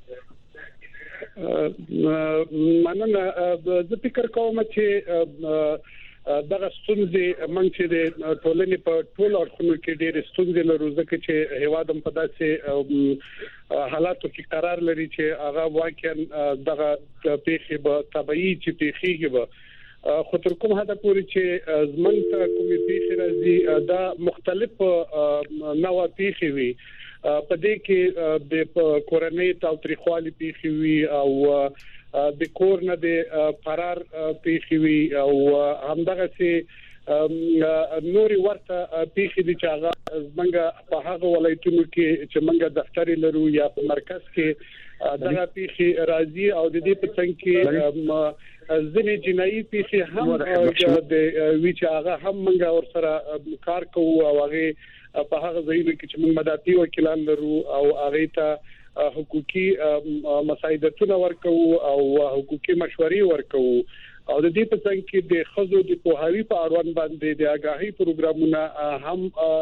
مننه. زه فکر کوم چې دغه ستونزې موږ چې د ټولنې په ټولو اړخونو کې ډېرې ستونزې لرو، ځکه چې هیواد هم په داسې حالاتو کې قرار لري چې هغه واقعا دغه پیښې به طبیعي چې پیښېږي به، خو تر کوم حده پورې چې زمونږ ته کومې پیښې راځي دا مختلف نوع پیښې وي. په دې کې د کورنۍ تاوتریخوالي پیښې وي او د کور نه د فرار پیښې وي او همدغه سي نوري ورته پیښې دي چې هغه زمونږ په هغه ولایتونو کې چې موږ دفتر لرو یا په مرکز کې دغه پیښې راځي او د دې په څنګه کې ځینې جنایي پیښې هم د وی چې هغه هم موږ ورسره کار کوو او هغه په هغه ځایونو کې چې موږ مدافع وکیلان لرو او هغه ته حقوقي مساعدتونه ورکو او حقوقي مشورې ورکو او د دې په څنګه کې د ښځو د پوهاوي په اړوند باندې د آگاهي پروګرامونه هم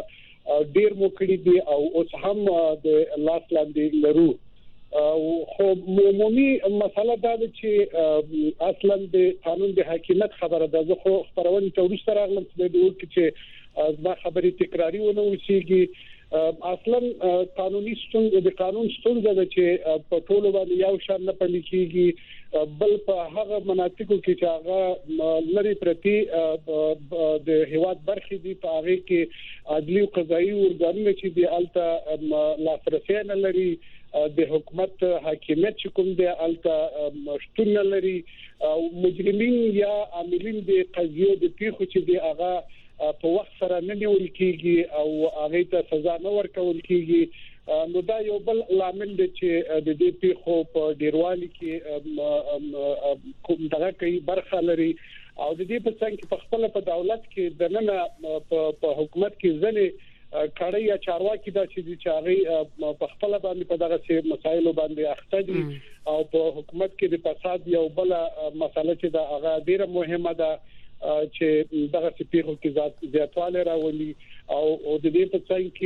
ډیر مو کړی دي او اوس هم د لاس لاندې لرو. خو عمومي مسله دا ده چې اصلا د قانون د حاکمیت خبره ده. زه خو خبرونه ته ورسره راغلم چې زما خبرې تکراری ونه وشيږي. اصلا قانوني ستونزه د قانون ستونزه ده چې په ټولو باندې یو شان نه پلي کیږي، بل په هغه مناطقو کې چې هغه لري پرتی د هیواد برخې دي په هغه کې عدلي او قضایي ورګانونه چې د الته لاسرسي نه لري، د حکومت حاکمیت چې کوم دی الته شتون نه لري، او مجرمین یا عاملین د قضیو د پیښو چې دی هغه په وخت سره نه نیول کیږي او هغه ته سزا نه ورکول کیږي. نو دا یو بل لامل دی چې د دې پیښو په ډیروالي کې کوم دغه کوي برخه لري. او د دې په څنګه په خپل په دولت کې د نن په حکومت کې ځنې کړي یا چارواکي دا چې هغه په خپل باندې په دغه مسایلو باندې اخته دي او په حکومت کې د فساد یو بل مسله چې دا هغه ډیره مهمه ده چې دغه پیښو کې زیاتوالی راولي. او د دې په څنګه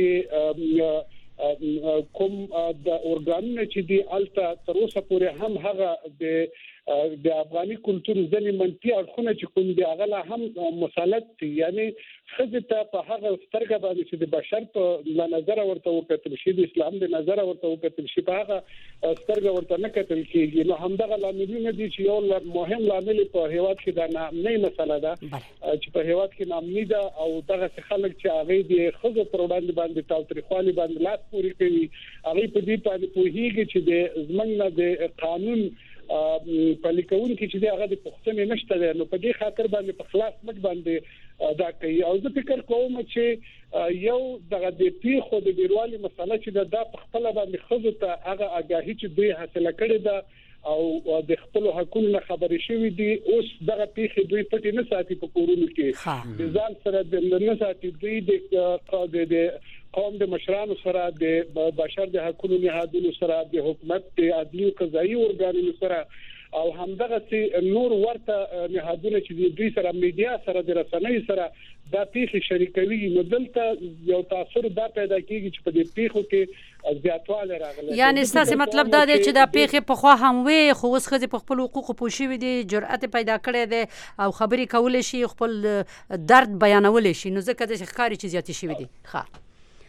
کې کوم د اورګانونه چې دی الته تر اوسه پورې هم هغه د افغاني کلچر ځنې منفي اړخونه چې کوم دی هغه هم مسلط دي، یعنی خزته په هغه سترګه باندې چې د بشر په نظر ورته وکتل شي، د اسلام د نظر ورته وکتل شي، په هغه سترګه ورته نه کتل کیږي. نو همدغه لاملونه دي چې یو مهم لامل په هیواد کې د نامنۍ مسله ده چې په هیواد کې نامنۍ ده او دغه خلک چې هغه د خزو پر وړاندې تاوتریخوالي باندې لاس پوري کوي، هغه په دې باندې پوهیږي چې د زمنګ د قانون په لیکون کې چې هغه د پښتنې نشته ده. نو په دې خاطر باندې په خلاص مټ باندې دا کوي. او زه فکر کوم چې یو دغه د پیښو د ډیروالي مسله چې دا په خپل باندې خزو ته هغه آگاهی چې دوی حاصله کړې ده او د خپل حقوقو خبرې شوې دي، اوس دغه پیښې دوی پټې نه ساتي په کورونو کې، د ځان سره د نه ساتي، دوی د قوم د مشرانو سره، د بشر د حقوقو نهادونو سره، د حکومت د عدلي او قضایي ورګانونو سره او همدغه چې نور ورته نهادونه چې دوی سره میډیا سره د رسنۍ سره دا پیښې شریکوي. نو دلته یو تاثیر دا پیدا کیږي چې په دې پیښو کې زیاتوالی راغلی. یعنی ستاسو مطلب دا دی چې دا پیښې په خوا هم وي خو اوس خځې په خپل حقوقو پوښي دي، جرأت پیدا کړی دی او خبرې کولای شي، خپل درد بیانولی شي. نو ځکه د ښکاری چې زیاتې شوي دي. ښه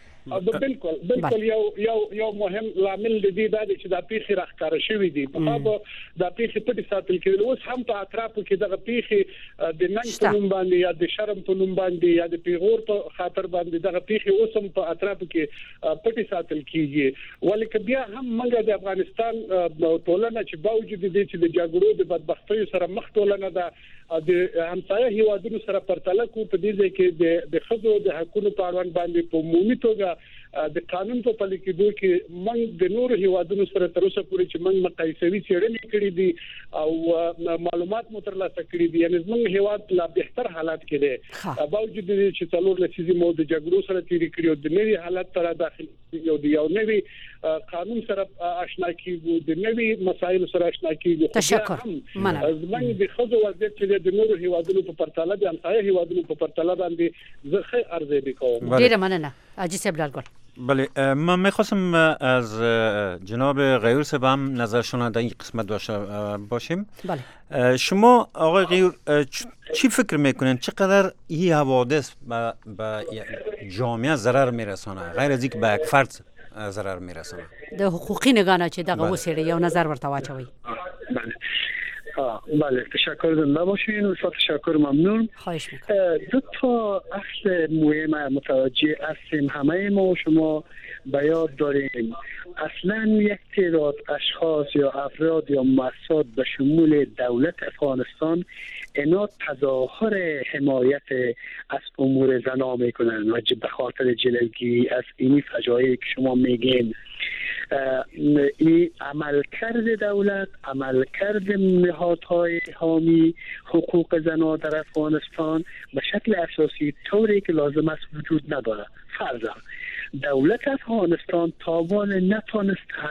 بالکل یو مهم لامل دی دا چې دا پیښې راښکاره شوې دي. په هغه دا پیښې پټې ساتل کېدل، اوس هم په اطرافو کې دغه پیښې د ننګ په نوم باندې یا د شرم په نوم باندې یا د پیغور په خاطر باندې دغه پیښې اوس هم په اطرافو کې پټې ساتل کیږي. ولیکن بیا هم موږ د افغانستان ټولنه چې باوجود دي چې د جګړو د بدبختیو سره مخ ټولنه ده، د همسایه هیوادونو سره پرتله کو په دې ځای کې د خزو د حقوقو په اړوند باندې په عمومي توګه د قانون په پلي کېدو کې موږ د نورو هیوادونو سره تر اوسه پورې چې موږ مقایسوي څېړنې کړې دي او معلومات مو ترلاسه کړي دي، یعنی زموږ هیواد لا بهتر حالات کې دی باوجود دې چې څلور لسیزې مو د جګړو سره تیرې کړې او د نوي حالت سره داخل یو نوي قانون سره آشنا کیږو، د نوي مسایلو سره آشنا کیږو. تشکر. زموږ د خزو وضعیت چې د نورو هیوادونو په پرتله د همسایه هیوادونو په پرتله باندې زه ښه ارزیابي کوم. ډیره مننه حاجی صاحب لالگل. بله، من میخواستم از جناب غیور صاحب هم نظرشون در این قسمت داشته باشیم. بله. شما آقای غیور چی فکر میکنین چقدر این حوادث به جامعه ضرر میرسانه غیر از اینکه به یک فرد ضرر میرسانه؟ د حقوقی نگانه چې دغه وسیړي یو نظر ورته واچوي. بله تشکر زنده باشین و تشکر ممنون. خواهش میکنم. دو تا اصل مهم متوجه هستیم همه ما شما به یاد داریم. اصلا یک تعداد اشخاص یا افراد یا مؤسسات به شمول دولت افغانستان اینا تظاهر حمایت از امور زنا میکنن و به خاطر جلوگیری از این فجایعی که شما میگین این عملکرد دولت، عملکرد نهادهای حامی حقوق زنان در افغانستان به شکل اساسی طوری که لازم است وجود نداره. فرضاً دولت افغانستان تاوان نتانسته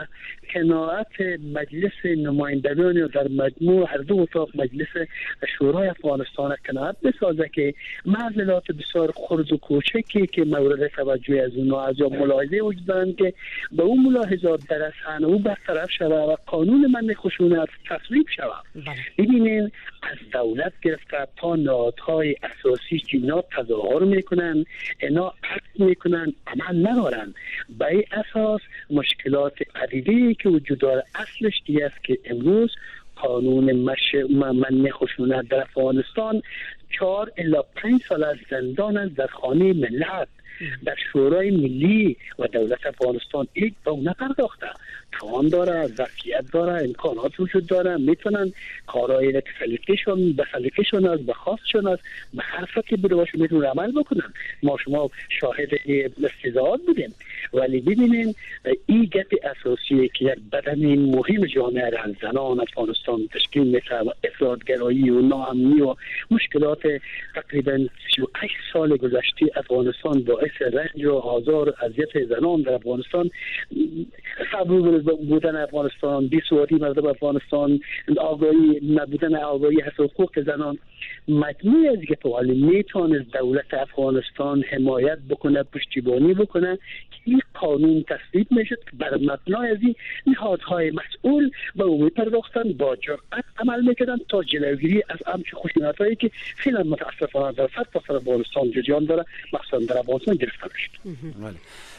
قناعت مجلس نمایندگان و در مجموع هر دو اتاق مجلس شورای افغانستان قناعت بسازه که معضلات بسیار خرد و کوچکی که مورد توجه از اونها از ملاحظه وجود دارند که به اون ملاحظات در اصل او برطرف شود و قانون منع خشونت تصویب شود. ببینین از دولت گرفته تا نهادهای اساسی که اینا تظاهر میکنن، اینا عکس میکنن، عمل ندارن. به این اساس مشکلات عدیدی که وجود داره اصلش دیگه است که امروز قانون منع خشونت در افغانستان 4 الی 5 سال از زندان است در خانه ملت، در شورای ملی و دولت افغانستان یک به اون نپرداخته. توان داره، ظرفیت داره، امکانات وجود داره، میتونن کارهایی که سلیقه‌شون است، به خواستشون است، به هر فکری بوده باشه میتونن عمل بکنن. ما شما شاهد استضاعات بودیم. ولی ببینین این گپ اساسی که یک بدن مهم جامعه را زنان افغانستان تشکیل میده و افراطگرایی و ناامنی و مشکلات تقریبا 38 سال گذشته افغانستان باعث رنج و آزار و اذیت زنان در افغانستان، صبور بودن افغانستان، بی‌سوادی مردم افغانستان، نبودن آگاهی از حقوق زنان، مجموعه از گپ‌ها میتونه دولت افغانستان حمایت بکنه، پشتیبانی بکنه که این قانون تصویب میشد که بر مبنای از این نهادهای مسئول به اون میپرداختن، با جرأت عمل میکردن تا جلوگیری از همچین خشونت‌هایی که فعلا متاسفانه در سرتاسر افغانستان جریان داره، مخصوصا در افغانستان گرفته میشد.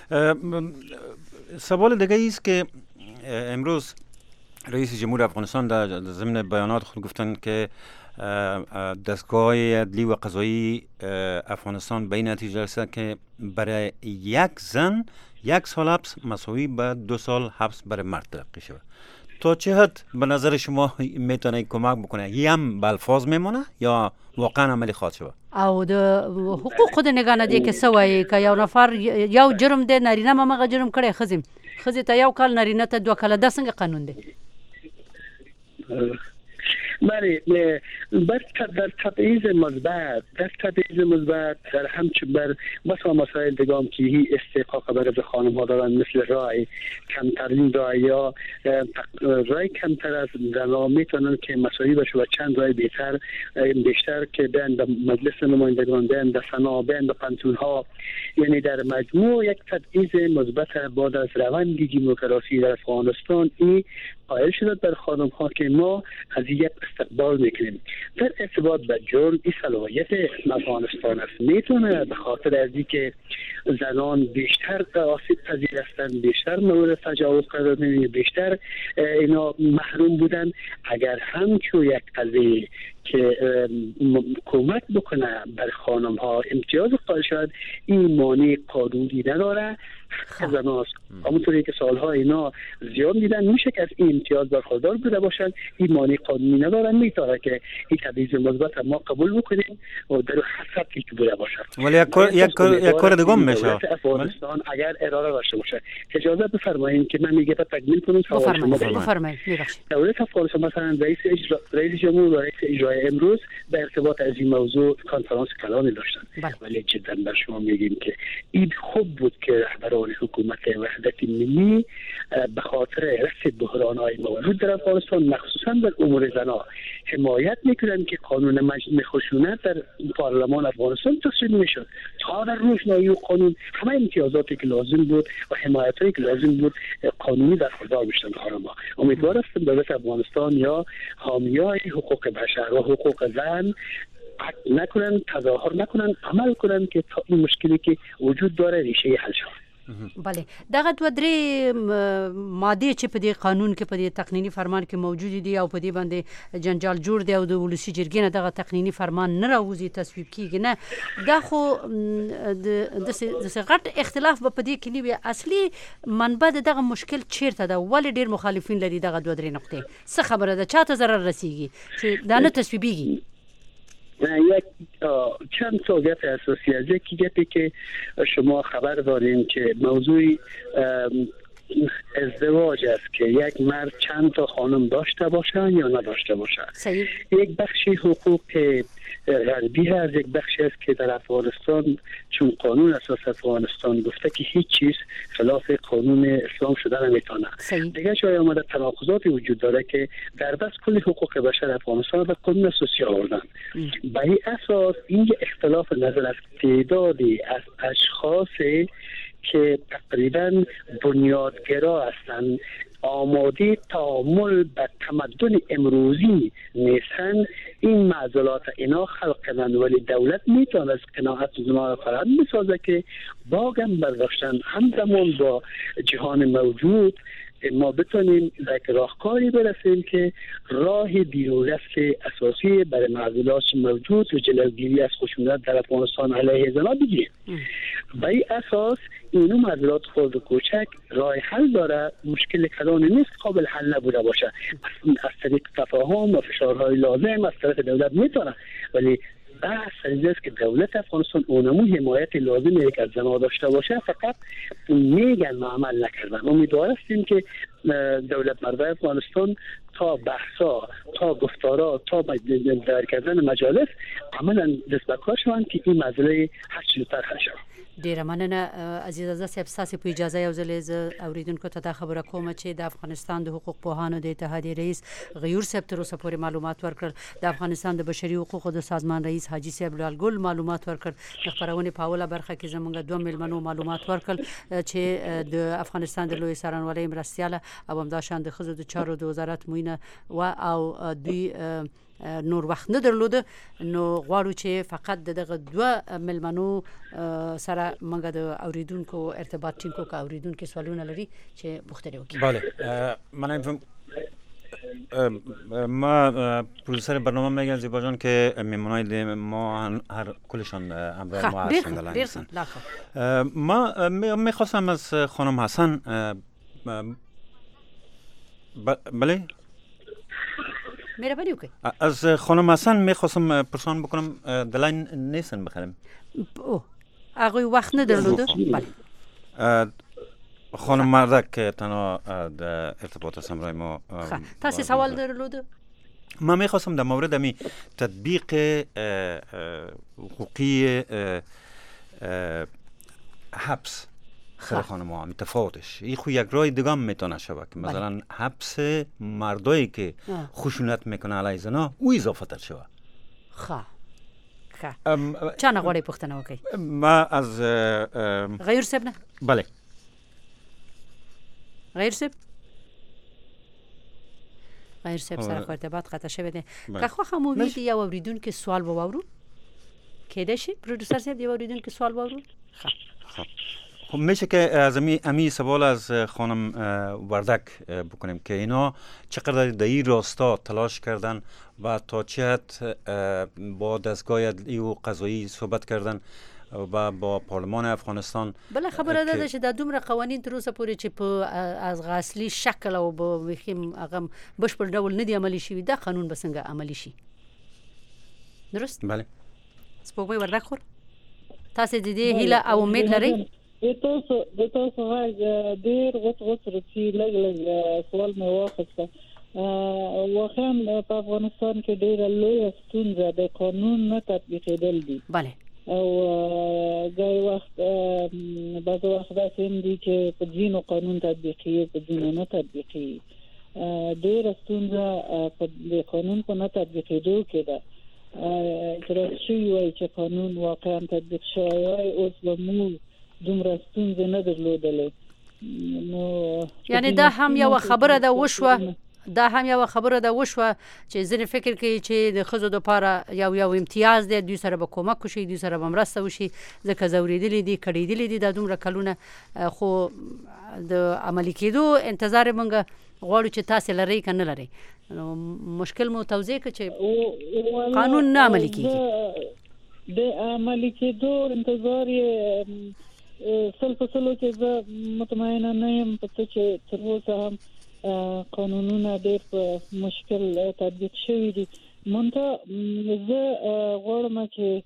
سوال دیگه است که امروز رئیس جمهور افغانستان در ضمن بیانات خود گفتن که دستگاه عدلی و قضایی افغانستان به این نتیجه رسید که برای یک زن 1 سال حبس مساوی به 2 سال حبس برای مرد تلقی شود. تا چه حد به نظر شما میتونه کمک بکنه؟ هم به الفاظ میمونه یا واقعا عملی خواهد شود؟ او د حقوق خود نگانه دی که سوای که یو نفر یو جرم دی نارینه مغه جرم کړي خزي ته 1 کال نارینه ته 2 کال د څنګه قانون دی؟ بله، در تبعیض مثبت در همچنین بر مثلا مسائل دیگه که هی استحقاق برای خانم ها دارن، مثل رای کمترین رای یا رای کمتر از زنها میتونن که مساوی بشه و چند رای بیشتر که بین به مجلس نمایندگان، بین به سنا، بین به پنتون ها، یعنی در مجموع یک تبعیض مثبت بعد از روند دموکراسی در افغانستان این قائل شده در خانم ها که ما از یک استقبال میکنیم. در ارتباط به جرم این صلاحیت افغانستان است، میتونه به خاطر از اینکه زنان بیشتر آسیب پذیر هستند، بیشتر مورد تجاوز قرار میگیرن، بیشتر اینا محروم بودن. اگر همچون یک قضیه که کمک بکنه بر خانم ها امتیاز قائل شد، این مانع قانونی نداره، حق زناست. همونطوری که سالها اینا زیان دیدن میشه که از این امتیاز برخوردار بوده باشن، این مانع قانونی ندارن، میتونه که این تبعیض مثبت ما قبول بکنیم و در حسب که بوده باشه. ولی یک کار دیگه میشه افغانستان اگر اراده داشته باشه. اجازه بفرمایید که من میگم تکمیل کنم سوال شما. بفرمایید. دولت افغانستان مثلا رئیس جمهور و رئیس اجرایی امروز به ارتباط از این موضوع کنفرانس کلانی داشتن. ولی جدا بر شما میگیم که این خوب بود که رهبران حکومت وحدت ملی به خاطر رفع بحران‌های موجود در افغانستان مخصوصا در امور زنان حمایت میکنن که قانون منع خشونت در پارلمان افغانستان تصویب میشد تا در روشنایی و قانون همه امتیازاتی که لازم بود و حمایتایی که لازم بود قانونی برخوردار بشن خانم‌ها. امیدوار هستم دولت افغانستان یا حامیای حقوق بشر و حقوق زن نکنن، تظاهر نکنن، عمل کنن که تا این مشکلی که وجود داره ریشه حل شود. بله، دغه 2-3 ماده چې په دې قانون کې په دې تقنینی فرمان کې موجود دي او په دې باندې جنجال جوړ دی او د ولسی جرګې نه دغه تقنینی فرمان نه راوځي تصویب کیږي نه، دا خو د غټ اختلاف په دې کې نه اصلي منبع دغه مشکل چیرته ده؟ ولې ډیر مخالفین لري دغه 2-3 نقطې؟ څه خبره ده چاته ضرر رسیږي چې دا نه تصویبیږي؟ یک چند تا گپ اساسی از یکی گپی که شما خبر دارین که موضوع ازدواج است که یک مرد چند تا خانم داشته باشه یا نداشته باشه. صحیح. یک بخشی حقوق غربی هست، یک بخشی است که در افغانستان چون قانون اساس افغانستان گفته که هیچ چیز خلاف قانون اسلام شده نمیتونه. دیگه جای آمده تناقضاتی وجود داره که در بس کل حقوق بشر افغانستان به قانون اساسی آوردن. به این اساس این اختلاف نظر است. تعدادی از اشخاص که تقریبا بنیادگرا هستند، آماده تعامل به تمدن امروزی نیستن، این معضلات اینا خلق کردن، ولی دولت میتونه از قناعت زمان فرهنگ بسازه که باگم برداشتن همزمان با جهان موجود ما بتونیم در یک راهکاری برسیم که راه بیرون‌دست اساسی برای معضلات موجود و جلوگیری از خشونت در افغانستان علیه زنان بگیریم. به این اساس اینو معضلات خرد و کوچک راه حل داره، مشکل کلان نیست قابل حل نبوده باشه. از طریق تفاهم و فشارهای لازم از طرف دولت میتونه، ولی بحث است که دولت افغانستان اونمون حمایت لازمی که از زنان داشته باشه، فقط میگن ما عمل نکردن. امیدوار هستیم که دولت مردای افغانستان تا بحثا، تا گفتارا، تا در کردن مجالس عملا دست به کار شوند که این مسئله هر چیز زودتر حل شود. ډیره مننه عزیزه صاحب، ستاسو په اجازه یو ځل زه اوریدونکو ته دا خبره کوم چې د افغانستان د حقوق پوهانو د اتحادیې رئیس غیور صاحب تر اوسه پورې معلومات ورکړل، د افغانستان د بشري حقوقو د سازمان رئیس حاجی صاحب لالګل معلومات ورکړل، د خبرونې په اوله برخه کې زموږ دوه مېلمنو معلومات ورکړل چې د افغانستان د لوی څارنوالۍ مرستیاله او همداشان د ښځو د چارو د وزارت معینه او دوی نور وخت نه درلوده، نو غواړو چې فقط دغه دوه ملمنو سره موږ د اوریدونکو ارتباط ټینګ کوو. که اوریدونکو سوالونه لري چې پوښتنه وکړي. بله، ما پروډوسر برنامه میگن زیبا جان که میمونای ما هر کلشان همراه ما هستند. ما میخواستم از خانم حسن بله مهربانی وکړئ. از خانم حسن میخواستم پرسان بکنم دلاین نیستن بخرم. هغه وخت نه درلوده. بله. خانم مردک تنها در ارتباط است همراه ما. تاسو سوال درلوده؟ ما میخواستم در مورد می تطبیق حقوقی حبس سر خانم ها متفاوتش این خو یک راه دیگه میتونه شود که مثلا حبس مردایی که خشونت میکنه علیه زنا او اضافه تر شود. چند غواړی پوښتنه وکړئ؟ ما از غیر صاحب نه. بله غیر صاحب سره خو ارتباط قطع شوی دی. که خو مو ویدی یو اوریدونکو سوال وورو کېدای شي پروډوسر صاحب یو اوریدونکو سوال وورو. خب میشه که از امی سوال از خانم وردک بکنیم که اینا چقدر در این راستا تلاش کردن و تا چه حد با دستگاه عدلی و قضایی صحبت کردن و با پارلمان افغانستان. بله خبره ده چې د دومره قوانین تر اوسه پورې چې په از اصلي شکل او به هغه بشپړ ډول نه دی عملي شوي، دا قانون به څنګه عملي شي؟ درست؟ بله. سپوږمۍ وردک خور تاسو د دې هیله او امید لرئ؟ تاسو غږ ډېر غوڅ رسي لږ سوال مې واخیسته. واقعا په افغانستان کې ډېره لویه ستونزه د قانون نه تطبیقېدل دي. بله. او ګای وخت بعض وخت داسې هم دي چې په ځینو قانون تطبیقي په ځینو نه تطبیقي. ډېره ستونزه په د قانون په نه تطبیقېدو کې ده. اعتراض شوی وایي چې قانون واقعا تطبیق شوی وای، اوس به موږ دومره ستونزې نه درلودلې. نو یعنی دا هم یو خبره ده وشوه، چې ځینې فکر کوي چې د ښځو دپاره یو امتیاز دی، دوی سره به کومک وشي، دوی سره به مرسته وشي، ځکه ځورېدلي دي کړېدلي دي دا دومره کلونه، خو د عملي کېدو انتظار یې موږ غواړو چې تاسې لرئ که نه لرئ. مشکل مو توضیح کړه چې قانون نه عملي کېږي. د عملي کېدو انتظار یې سل په سلو کې زه مطمئنه نه یم په څه چې تر اوسه هم قانونونه ډېر په مشکل تطبیق شوي دي. منتها زه غواړم چې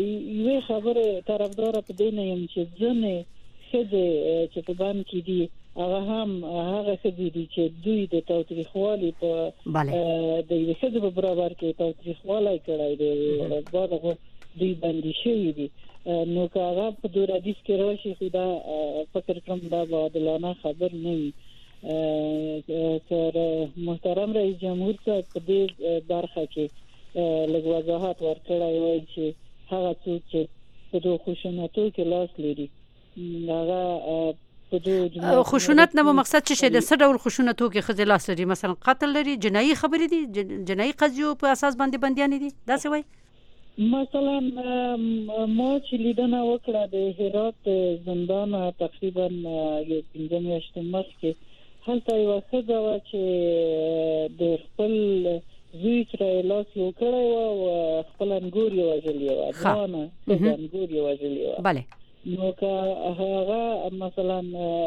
یوې خبرې طرفداره په دې نه یم چې ځینې ښځې چې په بند کې دي هغه هم هغه څه دي چې دوی د تاوتریخوالي په د یو څه په برابر کې تاوتریخوالي کړی دی باندې دوی باندې شوی دي نو هغه په دور حدیث کې راشي خدا فکر کوم دا عادلانه خبر نه وي محترم رئیس جمهور صاحب په دې برخه کې لږ وضاحت ورکړی وای چې هغه څوک چې په دوه خشونتو کې لاس لري هغه خشونت نه مقصد څه د څه ډول خشونتو کې خځې لاس لري مثلا قتل لري جنایي خبرې دي جنایي قضیو په اساس باندې بنديان دي دا څه وای مثلا ما چې لیدنه وکړه د هرات زندان تقریبا یو 15 میاشتې مخکې هلته یو څه و چې د خپل زوی سره لاس یو کړی و او خپل انګور یې وژلی و ځوانه انګور یې وژلی و بله نو که هغه مثلا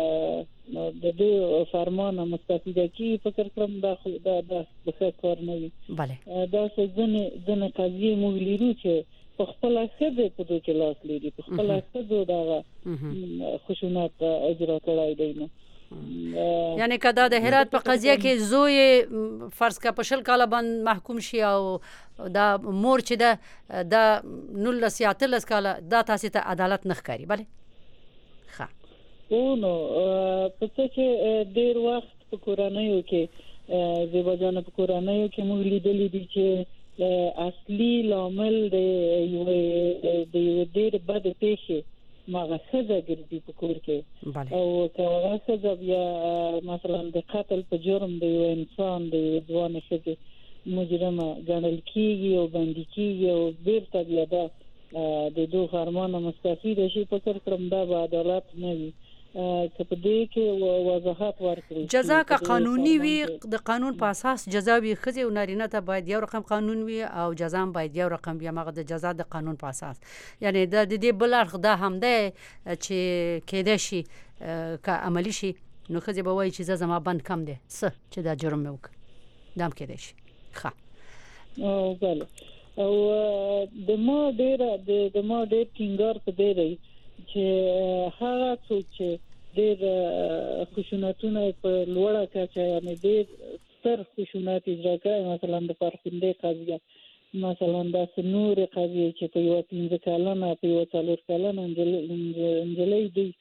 د دې فرمان مستفیده کی فکر کوم دا څه کار نه وي بله دا څه ځنه قضیه موږ لرو چې په خپل خبره په دوی کې لاس لري په خپل خبره دا خشونت اجرا کړای دی نو یعنی کدا د هرات په قضیه کې زوی فرض کا پشل کاله باندې محکوم شي او دا مور چې دا نل سیاتلس کاله دا تاسو ته عدالت نه ښکاري بله ښه نو په څه چې ډیر وخت په کورانیو کې زیباجان په کورانیو کې موږ لیدلې دي چې اصلي لامل د یو ډیر بد پیښه مغصبه ګرځي په کور کې او هغه څه بیا مثلا د قتل په جرم د یو انسان د ځوان ښځې مجرمه ګڼل کیږي او باندې کیږي او بیرته بیا د دوه فرمانه مستفید شي فکر کوم دا به عدالت نه وي چې په دې کې وضاحت ورکړي جزا کا قانوني وي د قانون په اساس جزا وي خځې او نارینه ته باید یو رقم قانون وي او جزا هم باید یو رقم وي مغه د جزا د قانون په اساس یعنی د دې بل اړخ دا هم ده چې کېده شي که عملی شي نو خځې به وایي چې زما بند کم ده څه چې دا جرم مې وکړ دام کېده شي ښه او بله او د ما ډېر ټینګار په دې دی چې هغه څوک چې ډېر خشونتونه په لوړه کچه یعنی ډېر ستر خشونت اجرا کوي مثلا د فرخنده قضیه مثلا د نور قضیه چې په یو 15 کلنه په یو 4 کلنه انجلۍ دی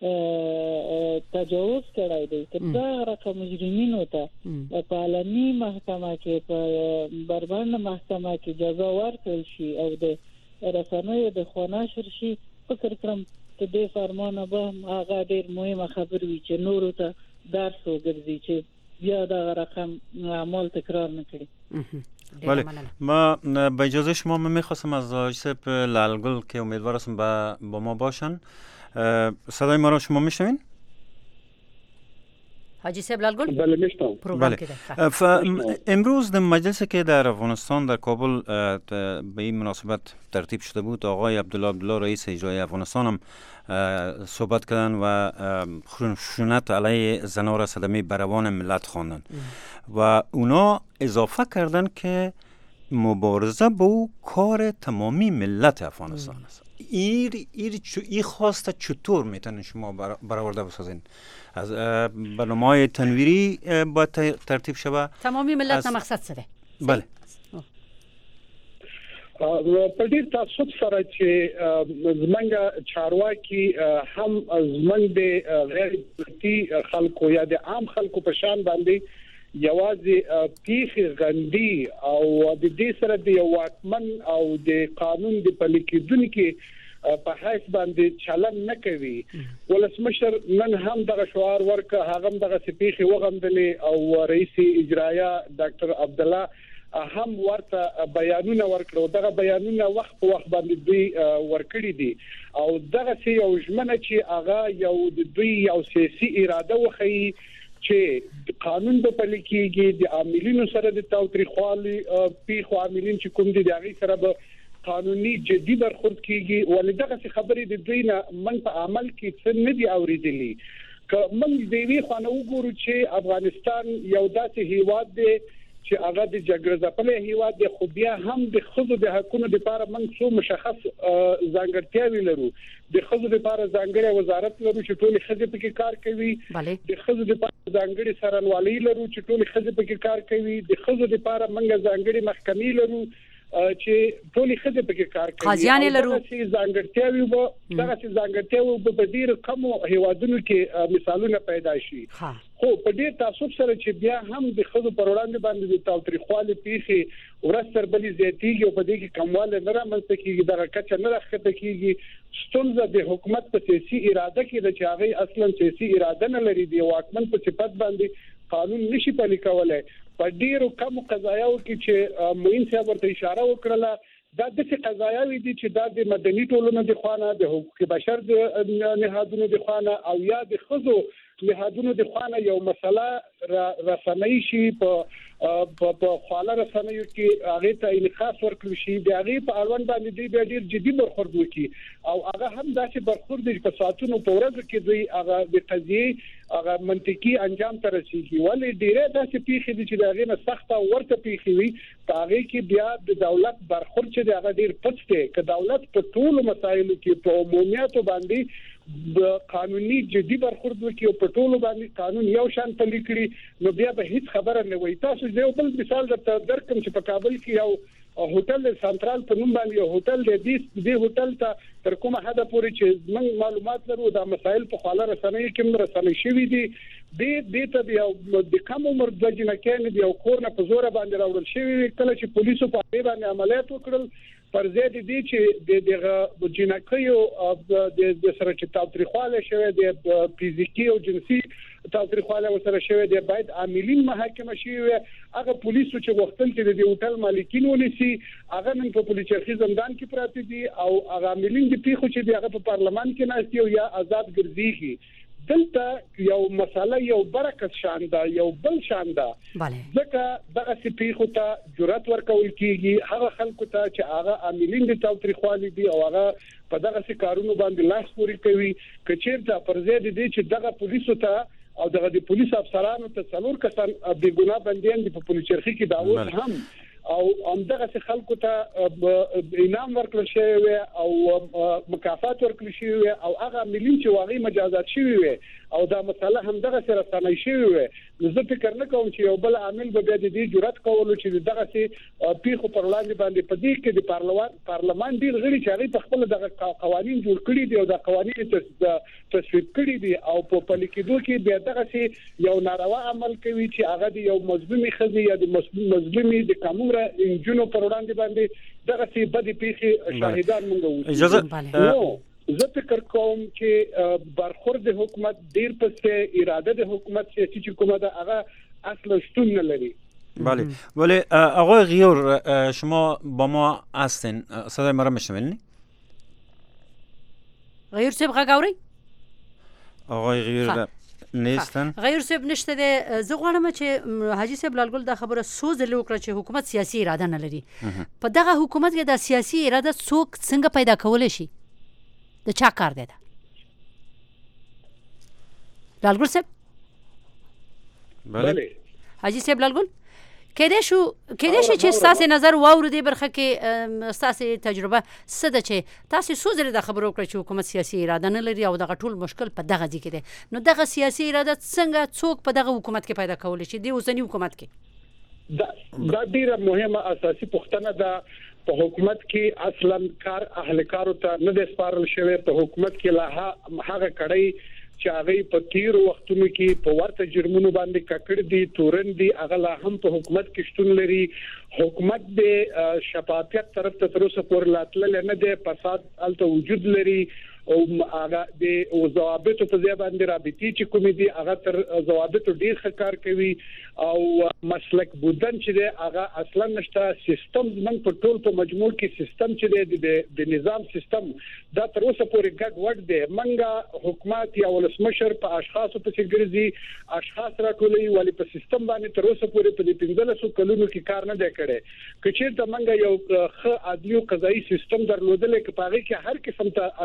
تجاوز کړای دی چې دا رقم مجرمینو ته په عالمي محکمه کې په بربند محکمه کې جزا ورکړل شي او د رسنیو د خوناشر شي فکر کوم چې د فرمانه به هغه ډیر مهمه خبر وي چې نورو ته درس وګرځي چې بیا دا رقم اعمال تکرار نکړي. بله ما با اجازه شما میخواستم از آقای لالگل که امیدوار هستم با ما باشن صدای ما را شما میشنوین؟ حاجی صاحب لالگل بله میشنوم. بله امروز در مجلسی که در افغانستان در کابل به این مناسبت ترتیب شده بود آقای عبدالله رئیس اجرایی افغانستان هم صحبت کردن و خشونت علیه زنان را صدمه بروان ملت خواندن و اونا اضافه کردن که مبارزه با او کار تمامی ملت افغانستان است. این خواسته چطور میتونن شما برآورده بسازین؟ از برنامه‌های تنویری باید ترتیب شود تمامی ملت مقصد سره. بله په دې تاسو سره چې زمونږ چارواکي هم زمونږ د غیر دولتي خلکو یا د عام خلکو په شان باندې یوازې پیخي غندي او د دې سره د یو واکمن او د قانون د پلي کېدونکو په حیث باندې چلن نه کوي ولسمشر نن هم دغه شعار ورکه هغه هم دغه سپیخي وغندلې او رئیس اجرایه ډاکټر عبدالله هم ورته بیانونه ورکړو دغه بیانونه وخت په وخت باندې دوی ورکړي دي او دغه سی یو ژمنه چې هغه یو د دوی یو سیاسي اراده وخی چې قانون په پلي کېږي د عاملینو سره د تاوتریخوالي پیښو عاملین چې کوم دي دغه سره به قانوني جدي برخورد کیږي ولدغه خبرې د دوی نه من په عمل کې څه نه دی اوریدلې که من د وی خانه وګورو چې افغانستان یو داسې هیواد دی چې هغه د جګړه ځپلې هیواد دی، خو بیا هم د ښځو د حقوقو لپاره موږ څو مشخص ځانګړتیاوې لرو. د ښځو لپاره ځانګړی وزارت لرو چې ټولې ښځې پکې کار کوي. د ښځو لپاره ځانګړي څارنوالي لرو چې ټولې ښځې پکې کار کوي. د ښځو لپاره موږ ځانګړي محکمې لرو چې ټولې ښځې پکې کار کوي. قاضیان لرو. چې ځانګړتیاوې به دغه ځانګړتیاوې په ډېر کم هیوادونو کې مثالونه پیدا شي. خو په دې تاسو سره چې بیا هم د ښځو پر وړاندې باندې د تاوتریخوالي پیښې ورځ تر بلې زیاتېږي او په دې کې کموالی نه رامنځته کېږي، دغه کچه نه راښکته کېږي. ستونزه د حکومت په سیاسي اراده کې ده چې هغه اصلا سیاسي اراده نه لري، د واکمن په صفت باندې قانون نشي پلي کولای. په ډیرو کم قضایاو کې چې معین صاحب ورته اشاره وکړه، دا د قضایاوي دي چې دا د مدني ټولنو د خوانه، د حقوق بشر د نهادونو د خوانه او یا د ښځو نهادونو د خوانه یو مسله رسنۍ شي په خواله رسنیو کې هغه ته انعکاس ورکړي شي، د هغه په اړوند باندې دی ډیر جدي برخورد وکړي او هغه هم داسې برخورد دي په ساعتونو په ورځ کې دوی هغه د قضیه هغه منطقي انجام ته رسیږي. ولې ډیره داسې پیښې دي چې هغه نه سخته ورته پیښې وي، په هغه کې بیا د دولت برخورد چې هغه ډیر پټ دی. که دولت په ټولو مسایلو کې په عمومیاتو باندې د قانوني جدي برخورد وکړي او په ټولو باندې قانون یو شان پلي کړي، نو بیا به هیڅ خبره نه وي. تاسو یو بل مثال درکم چې په کابل کې یو هوټل سنټرال په نوم باندې یو هوټل دی، د هوټل ته تر کومه حد پورې چې موږ معلومات لرو دا مسایل په خاله رسنۍ کې رسنۍ شوي دي. د ته یو د کم عمر د جنکان دی او کور نه په زور باندې راوړل شوی، کله چې پولیسو په دې باندې عملیات وکړل پر ضد دي چې د جنکیو د سره چې تاوتریخواله شوی د فزیکی او جنسي تاوتریخواله سره شوی دی، باید عاملین محاکمه شي. هغه پولیسو چې وختل چې د هوټل مالکین ونیسي هغه نن په پولیس چرخي زندان کې پراته دي او هغه عاملین د پیښو چې هغه په پارلمان کې ناشتي او یا آزاد ګرځيږي. دلته یو مسله یو برکت شان ده، یو بل شان ده، ځکه دغه پیښو ته جرأت ورکول کیږي هغه خلکو ته چې هغه عاملین د تاوتریخوالي دي او هغه په دغه کارونو باندې لاس پوري کوي. کچیرته پر ضد دي چې دغه پولیسو ته او دغه د پولیس افسرانو ته څلور کسان بې ګناه بنديان دي په پولیس چرخي کې داوود هم او همدغه خلکو ته انعام ورکړل شوی او مکافات ورکړل شوی او هغه ملي چې واغې مجازات شوی او دا مسله همدغه سره سنای شوی. زه فکر نه کوم چې یو بل عامل به د دې جرأت کولو چې دغه سي پیښو پر وړاندې باندې په دې کې د پارلمان ډیر غړي چې هغه په خپل دغه قوانين جوړ کړي دي او د قوانين تصویب کړي دي او په پلي کېدو کې به دغه سي یو ناروا عمل کوي چې هغه د یو مظلومي خزي یا د مظلومي د قانون انجونو پر وړاندې باندې دغه سي بدی پیښې شاهدان مونږ اجازه زه فکر کوم چې برخورد حکومت ډیر پسته اراده د حکومت سیاسي حکومت هغه اصلا شتون نداری. بله ولی آقای غیور شما با ما هستین، صدای ما را میشنوین؟ غیور صاحب غاوری؟ آقای غیور نیستن؟ غیر صاحب نشته ده. زه غواړم چې حاجی صاحب لالګل دا خبره سوز لوکړه چې حکومت سیاسي اراده نه لري. په دغه حکومت کې د سیاسي اراده څوک څنګه پیدا کولای شي؟ د چا کار دی دا؟ لالګل صاحب؟ بله حاجی صاحب لالګل کېدای شي چې ستاسو نظر واورو دې برخه کې ستاسو تجربه څه ده چې تاسو سوزره د خبرو کړی چې حکومت سیاسي اراده نه لري او دغه ټول مشکل په دغه ځای کې دی. نو دغه سیاسي اراده څنګه څوک په دغه حکومت کې پیدا کولی شي د اوسنی حکومت کې؟ دا ډیره مهمه اساسي پوښتنه ده. په حکومت کې اصلا کار اهلکارو ته نه د سپارل شوی. په حکومت کې لا هغه کړی چې هغه په تیر وختونو کې په ورته جرمونو باندې ککړ دي، تورن دي، هغه لا هم په حکومت کې شتون لري. حکومت د شفافیت طرف ته تر اوسه پورې لاتل نه دی، فساد الته وجود لري او هغه د ضوابطو په ځای باندې رابطي چې کومې دي هغه تر ضوابطو ډیر ښه کار کوي او مسلک بودن چې دی هغه اصلا نشته. سیستم زمونږ په ټول په مجموع کې سیستم چې دی د نظام سیستم دا تر اوسه پورې ګډ وډ دی. منګه حکومت یا ولسمشر په اشخاصو پسې ګرځي، اشخاص راټولوي، ولی په سیستم باندې تر اوسه پورې په دې 15 کلونو کې کار نه دی کړی. کچېرته منګه یو ښه عادي قضایي سیستم درلودل کې پاره کې هر قسم ته اشخاص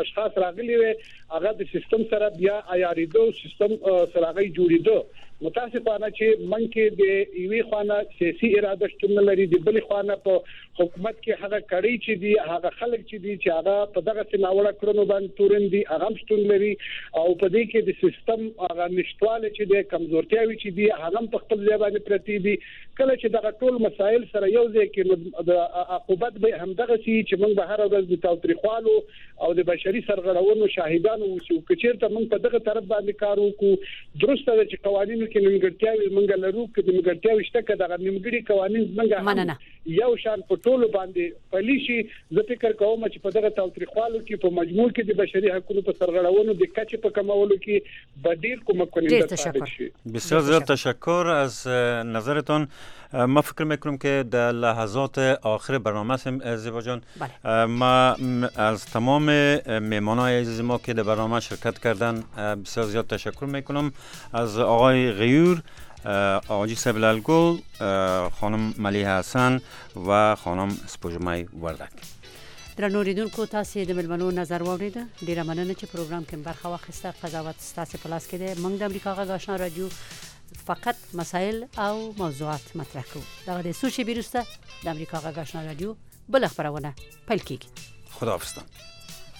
راغلی وي هغه د سیستم سره بیا عیاریدو سیستم سره غي جوړیدو متاسفانه چې منکه د یوې خوانه سیاسي اراده شتون لري د بلې خوانه په حکومت کې هغه کړي چې دي هغه خلک چې دي چې هغه په دغه سناوړه کړنو باندې تورن دي هغه شتون لري او په دې کې د سیستم هغه نشټواله چې د کمزورتیاوي چې دي هغه په خپل ځای باندې پرتی دي کله چې دغه ټول مسایل سره یو ځای کې د عقوبت به همدغه سي چې موږ به هر ورځ د تاوتریخوالو او د بشري سرغړونو شاهدان اوسو کچېرته موږ په دغه طرف باندې کار وکړو درسته چې قوانینو کې نیمګړتیاوي موږ لرو کې د نیمګړتیاوي شته کې دغه نیمګړي قوانین موږ یو شان په ټولو باندې پلي شي زه فکر کوم چې په دغه تاوتریخوالو کې په مجموع کې د بشري حقوقو په سرغړونو د کچې په کمولو کې بدیل کومک کننده ثابت شي. بسیار زیاد تشکر از نظرتان. ما فکر میکنم که در لحظات آخر برنامه هستیم زیبا جان. ما از تمام مهمانای عزیز ما که در برنامه شرکت کردن بسیار زیاد تشکر میکنم. از آقای غیور، آقای سبلالگل، خانم ملیحه حسن و خانم سپوږمۍ وردک. درنو لیدونکو تاسو د ملمنو نظر واوریده. ډیره مننه چې پروګرام کې برخه واخیسته. قضاوت ستاسو په لاس کې ده. موږ د امریکا غږ آشنا رادیو فقط مسائل او موضوعات مطرح کوو. دا د سوشي بیرسته د امریکا غږ آشنا رادیو بل خبرونه پیل کیږي. خداحافظ.